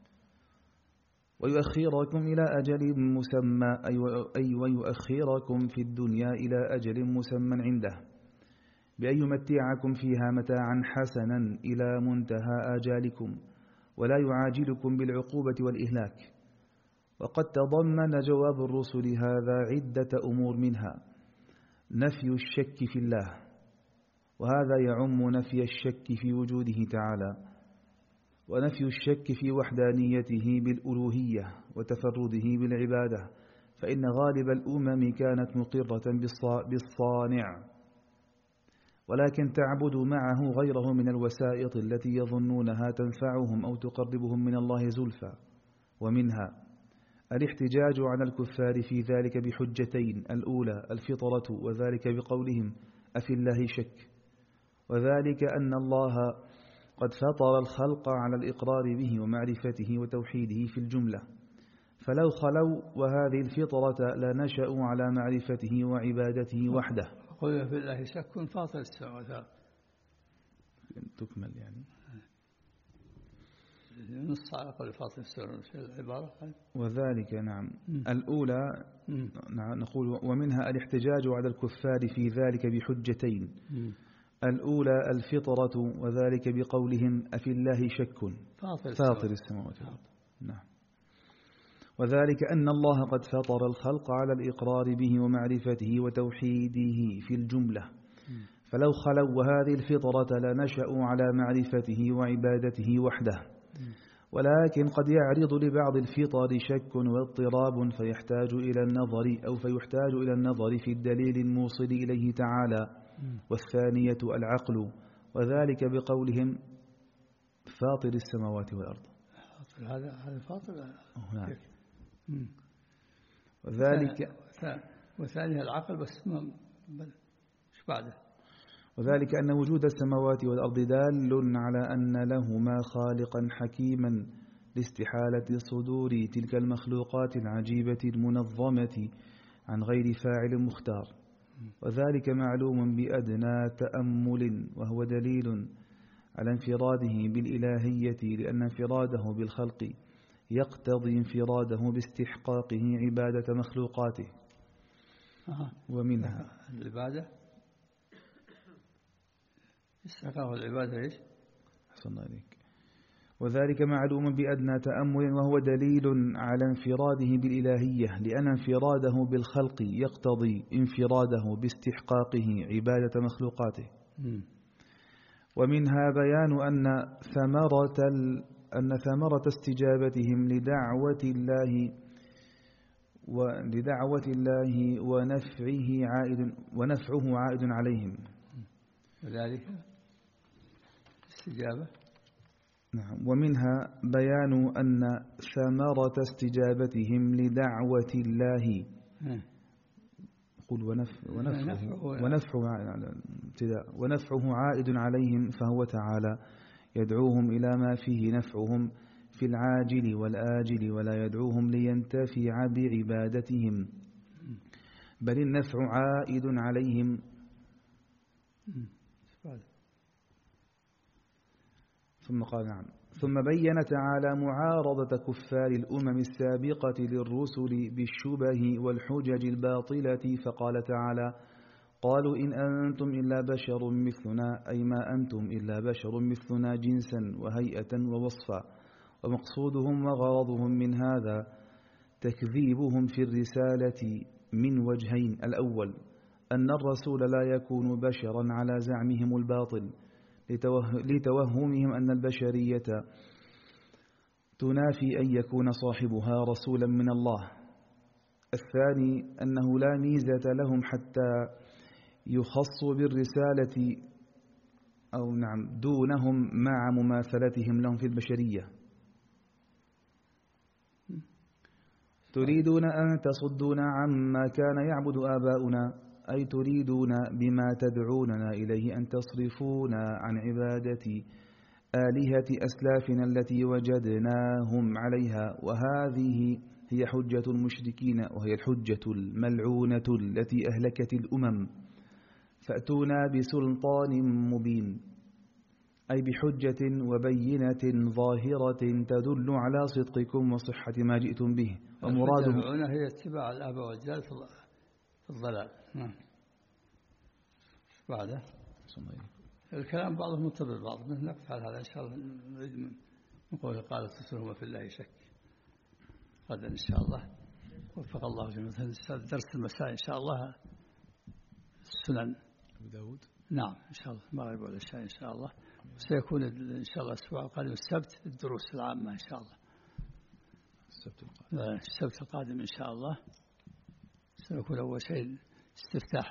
ويؤخركم إلى أجل مسمى، أي ويؤخركم في الدنيا إلى أجل مسمى عنده، بأن يمتعكم فيها متاعا حسنا إلى منتهى آجالكم، ولا يعاجلكم بالعقوبة والإهلاك. وقد تضمن جواب الرسل هذا عدة أمور، منها نفي الشك في الله، وهذا يعم نفي الشك في وجوده تعالى، ونفي الشك في وحدانيته بالألوهية وتفرده بالعبادة، فإن غالب الأمم كانت مقرة بالصانع، ولكن تعبد معه غيره من الوسائط التي يظنونها تنفعهم أو تقربهم من الله زلفى. ومنها الاحتجاج على الكفار في ذلك بحجتين: الأولى الفطرة، وذلك بقولهم أفي الله شك، وذلك أن الله قد فطر الخلق على الإقرار به ومعرفته وتوحيده في الجملة، فلو خلوا وهذه الفطرة لنشأوا على معرفته وعبادته وحده. قل في الله شك فاطر السماوات. تكمل يعني نص على قول فاطر السماوات في العبارة. وذلك نعم م. الأولى نعم نقول ومنها الاحتجاج على الكفار في ذلك بحجتين. م. الأولى الفطرة، وذلك بقولهم أفي الله شك فاطر, فاطر السماوات. نعم. وذلك أن الله قد فطر الخلق على الإقرار به ومعرفته وتوحيده في الجملة، فلو خلوا وهذه الفطرة لنشأوا على معرفته وعبادته وحده، ولكن قد يعرض لبعض الفطر شك واضطراب فيحتاج إلى النظر أو فيحتاج إلى النظر في الدليل الموصل إليه تعالى. والثانية العقل، وذلك بقولهم فاطر السماوات والأرض. هذا هذا فاطر. نعم. وذلك وثانيها العقل، بس ما ايش بعده؟ وذلك أن وجود السماوات والأرض دال على أن لهما خالقا حكيما لاستحالة صدور تلك المخلوقات العجيبة المنظمة عن غير فاعل مختار، وذلك معلوم بأدنى تأمل، وهو دليل على انفراده بالإلهية، لأن انفراده بالخلق يقتضي انفراده باستحقاقه عبادة مخلوقاته. آه. ومنها العبادة استحقاق العبادة إيش؟ حسنا عليك. وذلك معلوم بأدنى تأمل، وهو دليل على انفراده بالإلهية، لأن انفراده بالخلق يقتضي انفراده باستحقاقه عبادة مخلوقاته. م. ومنها بيان أن ثمرة أن ثمرة استجابتهم لدعوة الله ولدعوة الله ونفعه عائد ونفعه عائد عليهم. وذلك استجابة. نعم. ومنها بيان أن ثمرة استجابتهم لدعوة الله قل ونفع ونفعه ونفعه ونفعه عائد عليهم، فهو تعالى يدعوهم إلى ما فيه نفعهم في العاجل والآجل، ولا يدعوهم لينتفع بعبادتهم، بل النفع عائد عليهم. ثم قال نعم ثم بين تعالى معارضة كفار الأمم السابقة للرسل بالشبه والحجج الباطلة، فقال تعالى: قالوا إن أنتم إلا بشر مثلنا، أي ما أنتم إلا بشر مثلنا جنسا وهيئة ووصفا. ومقصودهم وغرضهم من هذا تكذيبهم في الرسالة من وجهين: الأول أن الرسول لا يكون بشرا على زعمهم الباطل لتوهمهم أن البشرية تنافي أن يكون صاحبها رسولا من الله. الثاني أنه لا ميزة لهم حتى يخصوا بالرسالة أو نعم دونهم مع مماثلتهم لهم في البشرية. تريدون أن تصدونا عما كان يعبد آباؤنا، أي تريدون بما تدعوننا إليه أن تصرفونا عن عبادة آلهة أسلافنا التي وجدناهم عليها، وهذه هي حجة المشركين، وهي الحجة الملعونة التي أهلكت الأمم. فأتونا بسلطان مبين، أي بحجة وبينة ظاهرة تدل على صدقكم وصحة ما جئتم به. ومراده الملعونة هي اتباع الآباء والأجداد في الضلال. نعم. بعده الكلام بعضه متبع بعض، نقف على هذا إن شاء الله. نقول قالت رسلهم في الله شك. غدا إن شاء الله. وفق الله جميعا. درس المساء إن شاء الله السنن أبي داود. نعم إن شاء الله المغرب والعشاء إن شاء الله. وسيكون إن شاء الله الأسبوع القادم السبت الدروس العامة إن شاء الله. السبت القادم. السبت القادم إن شاء الله سيكون أول شيء استفتاح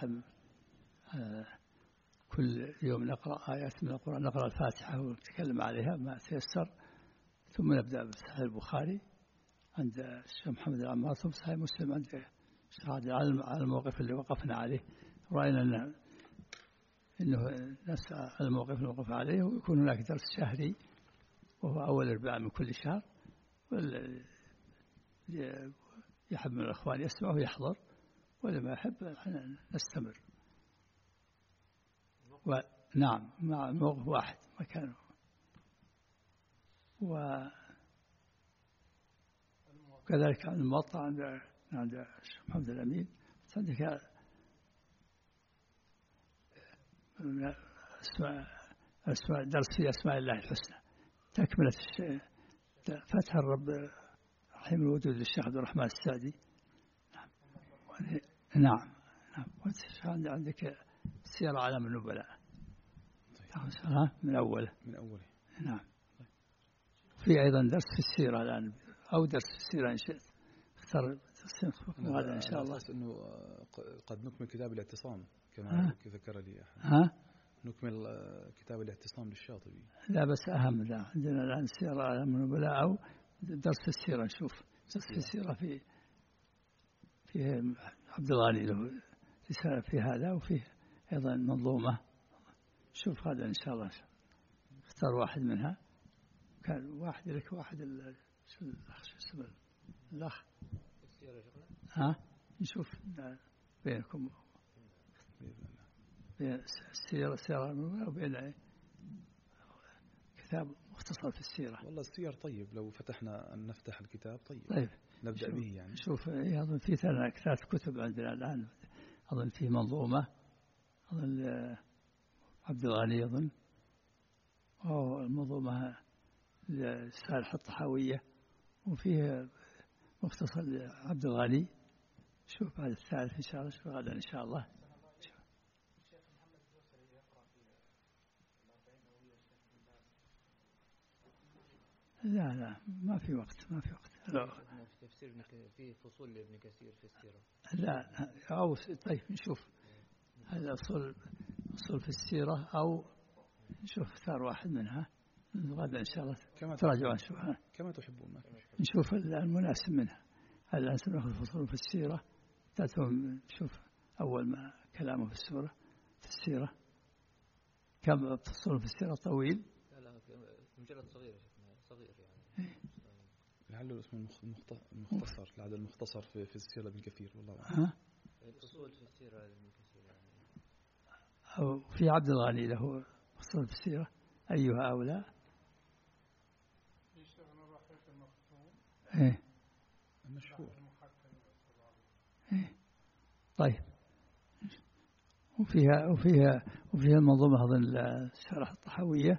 كل يوم نقرأ آيات من القرآن، نقرأ الفاتحة ونتكلم عليها ما تيسر، ثم نبدأ بصحيح البخاري عند الشيخ محمد العمار، ثم صحيح مسلم عند الشيخ على الموقف اللي وقفنا عليه. رأينا أن إنه نفس الموقف اللي وقف عليه، ويكون هناك درس شهري وهو أول أربعاء من كل شهر، يحب من الأخوان يسمع ويحضر، ولما يحب نستمر. ونعم مع موقف واحد مكانه. وكذلك عند الموطأ عند عند الشيخ محمد الأمين عندك أسماء أسماء درس في أسماء الله الحسنى، تكملة الشيء فتح الرب رحيم الودود للشيخ عبد الرحمن السعدي. نعم نعم نعم. عندك سير عالم النبلاء من أوله من أوله. نعم. في أيضا درس في السيرة الآن، أو درس في السيرة إن شئت اختار هذا إن شاء الله. إنه قد نكمل كتاب الاعتصام كما ذكر لي أحد. ها نكمل كتاب الاعتصام للشاطبي. لا بس أهم لا عندنا الآن سيرة عالم النبلاء أو درس في السيرة. نشوف درس في السيرة في في عبد الغني له رسالة في هذا، وفيه أيضا منظومة. شوف هذا إن شاء الله اختار واحد منها. كان واحد لك واحد شو الأخ شو اسمه الأخ ها نشوف بينكم بين السيرة السيرة وبين كتاب مختصر في السيرة. والله السير طيب، لو فتحنا أن نفتح الكتاب طيب, طيب. نبدأ به يعني. شوف أظن في ثلاث كتب عندنا الآن، أظن في منظومة، أظن عبد الغني أظن، أو المنظومة لصالح الطحاوية، وفيه مختصر عبد الغني. شوف هذا الثالث إن شاء الله. شوف غدا إن شاء الله. لا لا ما في وقت ما في وقت. لا. في تفسير في فصول لابن كثير في السيرة. لا أو طيب نشوف هذا أصول أصول في السيرة، أو نشوف اختار واحد منها غدا إن شاء الله. تراجعوا نشوفها كما تحبون. نشوف المناسب منها. هذا الآن سنأخذ فصول في السيرة، تأتون نشوف أول ما كلامه في السورة في السيرة. كم فصول في السيرة طويل؟ لا لا مجرد صغير صغير يعني. لعله اسمه المختصر، لعل المختصر في في السيرة ابن كثير والله. ها؟ فصول في السيرة ابن كثير يعني. أو في عبد الغني له فصول في السيرة، أيها أولى؟ إيه المشهور. إيه طيب. وفيها وفيها وفيها المنظومة أظن شرح الطحاوية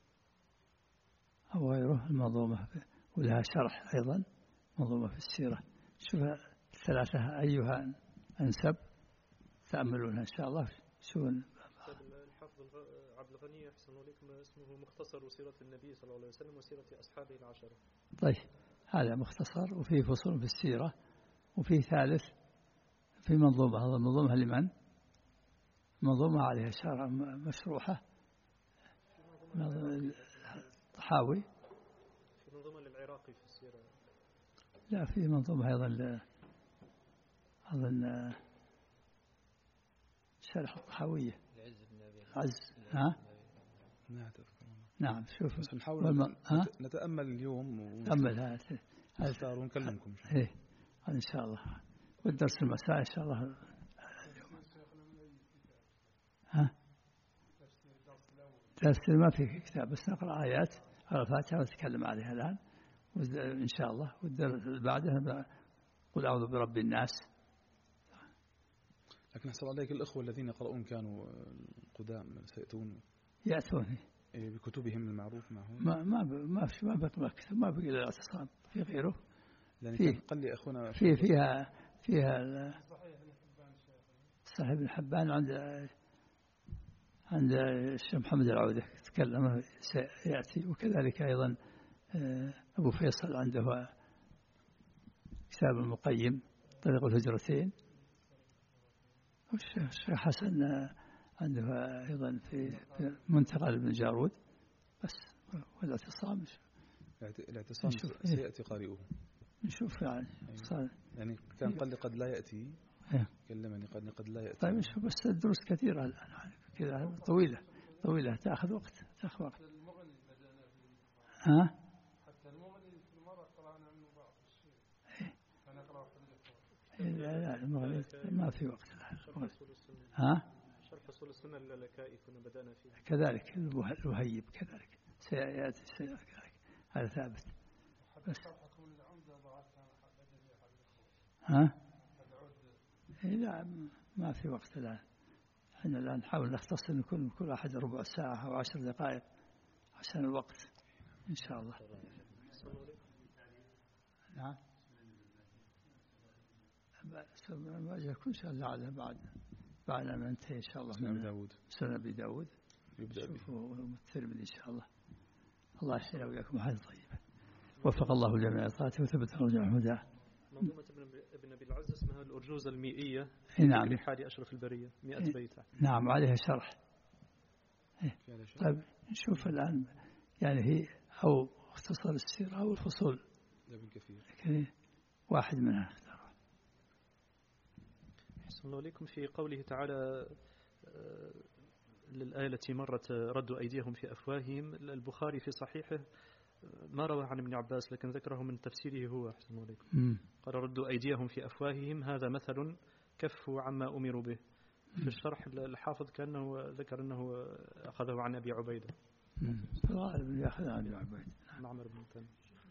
أو غيره المنظومة، ولها شرح أيضا منظومة في السيرة. شوف الثلاثة أيها أنسب تأملونها إن شاء الله. شو الحافظ عبد الغني أحسن عليكم اسمه مختصر سيرة النبي صلى الله عليه وسلم وسيرة أصحابه العشرة. طيب هذا مختصر، وفيه فصول في السيرة، وفيه ثالث في منظومة. هذا المنظومة لمن؟ منظومة عليها شرح مشروحة الطحاوي. في منظومة للعراقي في السيرة. لا في منظومة أيضا أظن شرح الطحاوية عز. ها نعم. شوف بس نحاول والم... نتأمل اليوم ونتأمل هذا ونكلمكم إيه إن شاء الله. والدرس المساء إن شاء الله اليوم. ها درس ما في كتاب، بس نقرأ آيات على الفاتحة ونتكلم عليها الآن إن شاء الله. والدرس اللي بعده قل أعوذ برب الناس. لكن أحسن عليك الأخوة الذين يقرؤون كانوا القدام سيأتون يأتون بكتبهم المعروف معهم. ما ما ما في ما بقى كتب، ما بقي إلا الاعتصام، في غيره يعني قال لي أخونا في فيها فيها صحيح ابن حبان عند عند الشيخ محمد العودة تكلم سيأتي، وكذلك أيضا أبو فيصل عنده كتاب المقيم طريق الهجرتين، والشيخ حسن عنده أيضا في منتقى ابن جارود. بس والاعتصام الاعتصام سيأتي قارئه نشوف يعني يعني, يعني كان قال لي قد لا يأتي كلمني قد قد لا يأتي. طيب نشوف، بس الدروس كثيرة الآن كذا طويلة طويلة تأخذ وقت تأخذ وقت. ها؟ حتى المغني في المرة قرأنا عنه بعض الشيء أنا أقرأ لا لا المغني ما في وقت الآن. ها؟ شرح أصول السنة للالكائي كنا بدأنا فيه كذلك الوهيب كذلك سيأتي كذلك هذا ثابت. بس ها؟ لا ما في وقت الآن، احنا الآن نحاول نختصر نكون كل واحد ربع ساعة أو عشر دقائق عشان الوقت إن شاء الله. نعم ما يكون شاء الله على بعد بعد أن ننتهي إن شاء الله سنة داود سنة بداود شوفوا الترمذي إن شاء الله. الله يحسن وياكم حاجة طيبة، وفق الله جميع طاعته وثبت رجع هداه. منظومة ابن أبي العز اسمها الأرجوزة المئية نعم في حال أشرف البرية مئة بيت. نعم عليها شرح. طيب نشوف الآن يعني هي أو اختصار السيرة أو الفصول لكن واحد منها اختاره. أحسن الله إليكم. في قوله تعالى للآية التي مرت ردوا أيديهم في أفواههم، البخاري في صحيحه ما روى عن ابن عباس لكن ذكره من تفسيره هو أحسن الله إليكم. قال ردوا أيديهم في أفواههم هذا مثل كفوا عما أمروا به. في الشرح الحافظ كأنه ذكر أنه أخذه عن أبي عبيدة. غالب يأخذ عن أبي عبيدة معمر بن تيمية.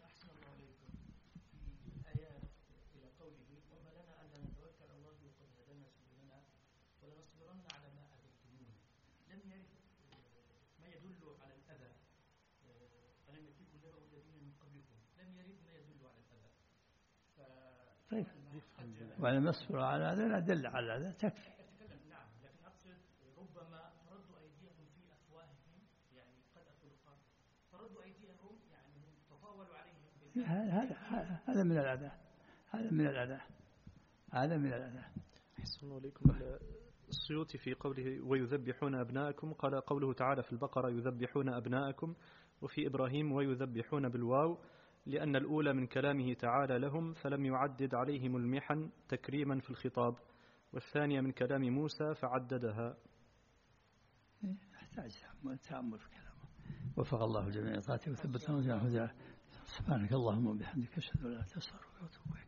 طيب وأنا نصبر على هذا لا دل على هذا تكفي. نعم لكن أقصد ربما ردوا أيديهم في أفواههم يعني قد أقول فردوا أيديهم يعني تطاولوا عليهم. هذا هذا من الأذى هذا من الأذى هذا من الأذى. أحسن الله عليكم. السيوطي في قوله ويذبحون أبناءكم قال قوله تعالى في البقرة يذبحون أبناءكم، وفي إبراهيم ويذبحون بالواو، لأن الأولى من كلامه تعالى لهم فلم يعدد عليهم المحن تكريما في الخطاب، والثانية من كلام موسى فعددها. يحتاج تأمل في كلامه. وفق الله جميع طاعته وثبتنا جميع هداه. سبحانك اللهم وبحمدك أشهد أن لا إله إلا أنت أستغفرك وأتوب إليك.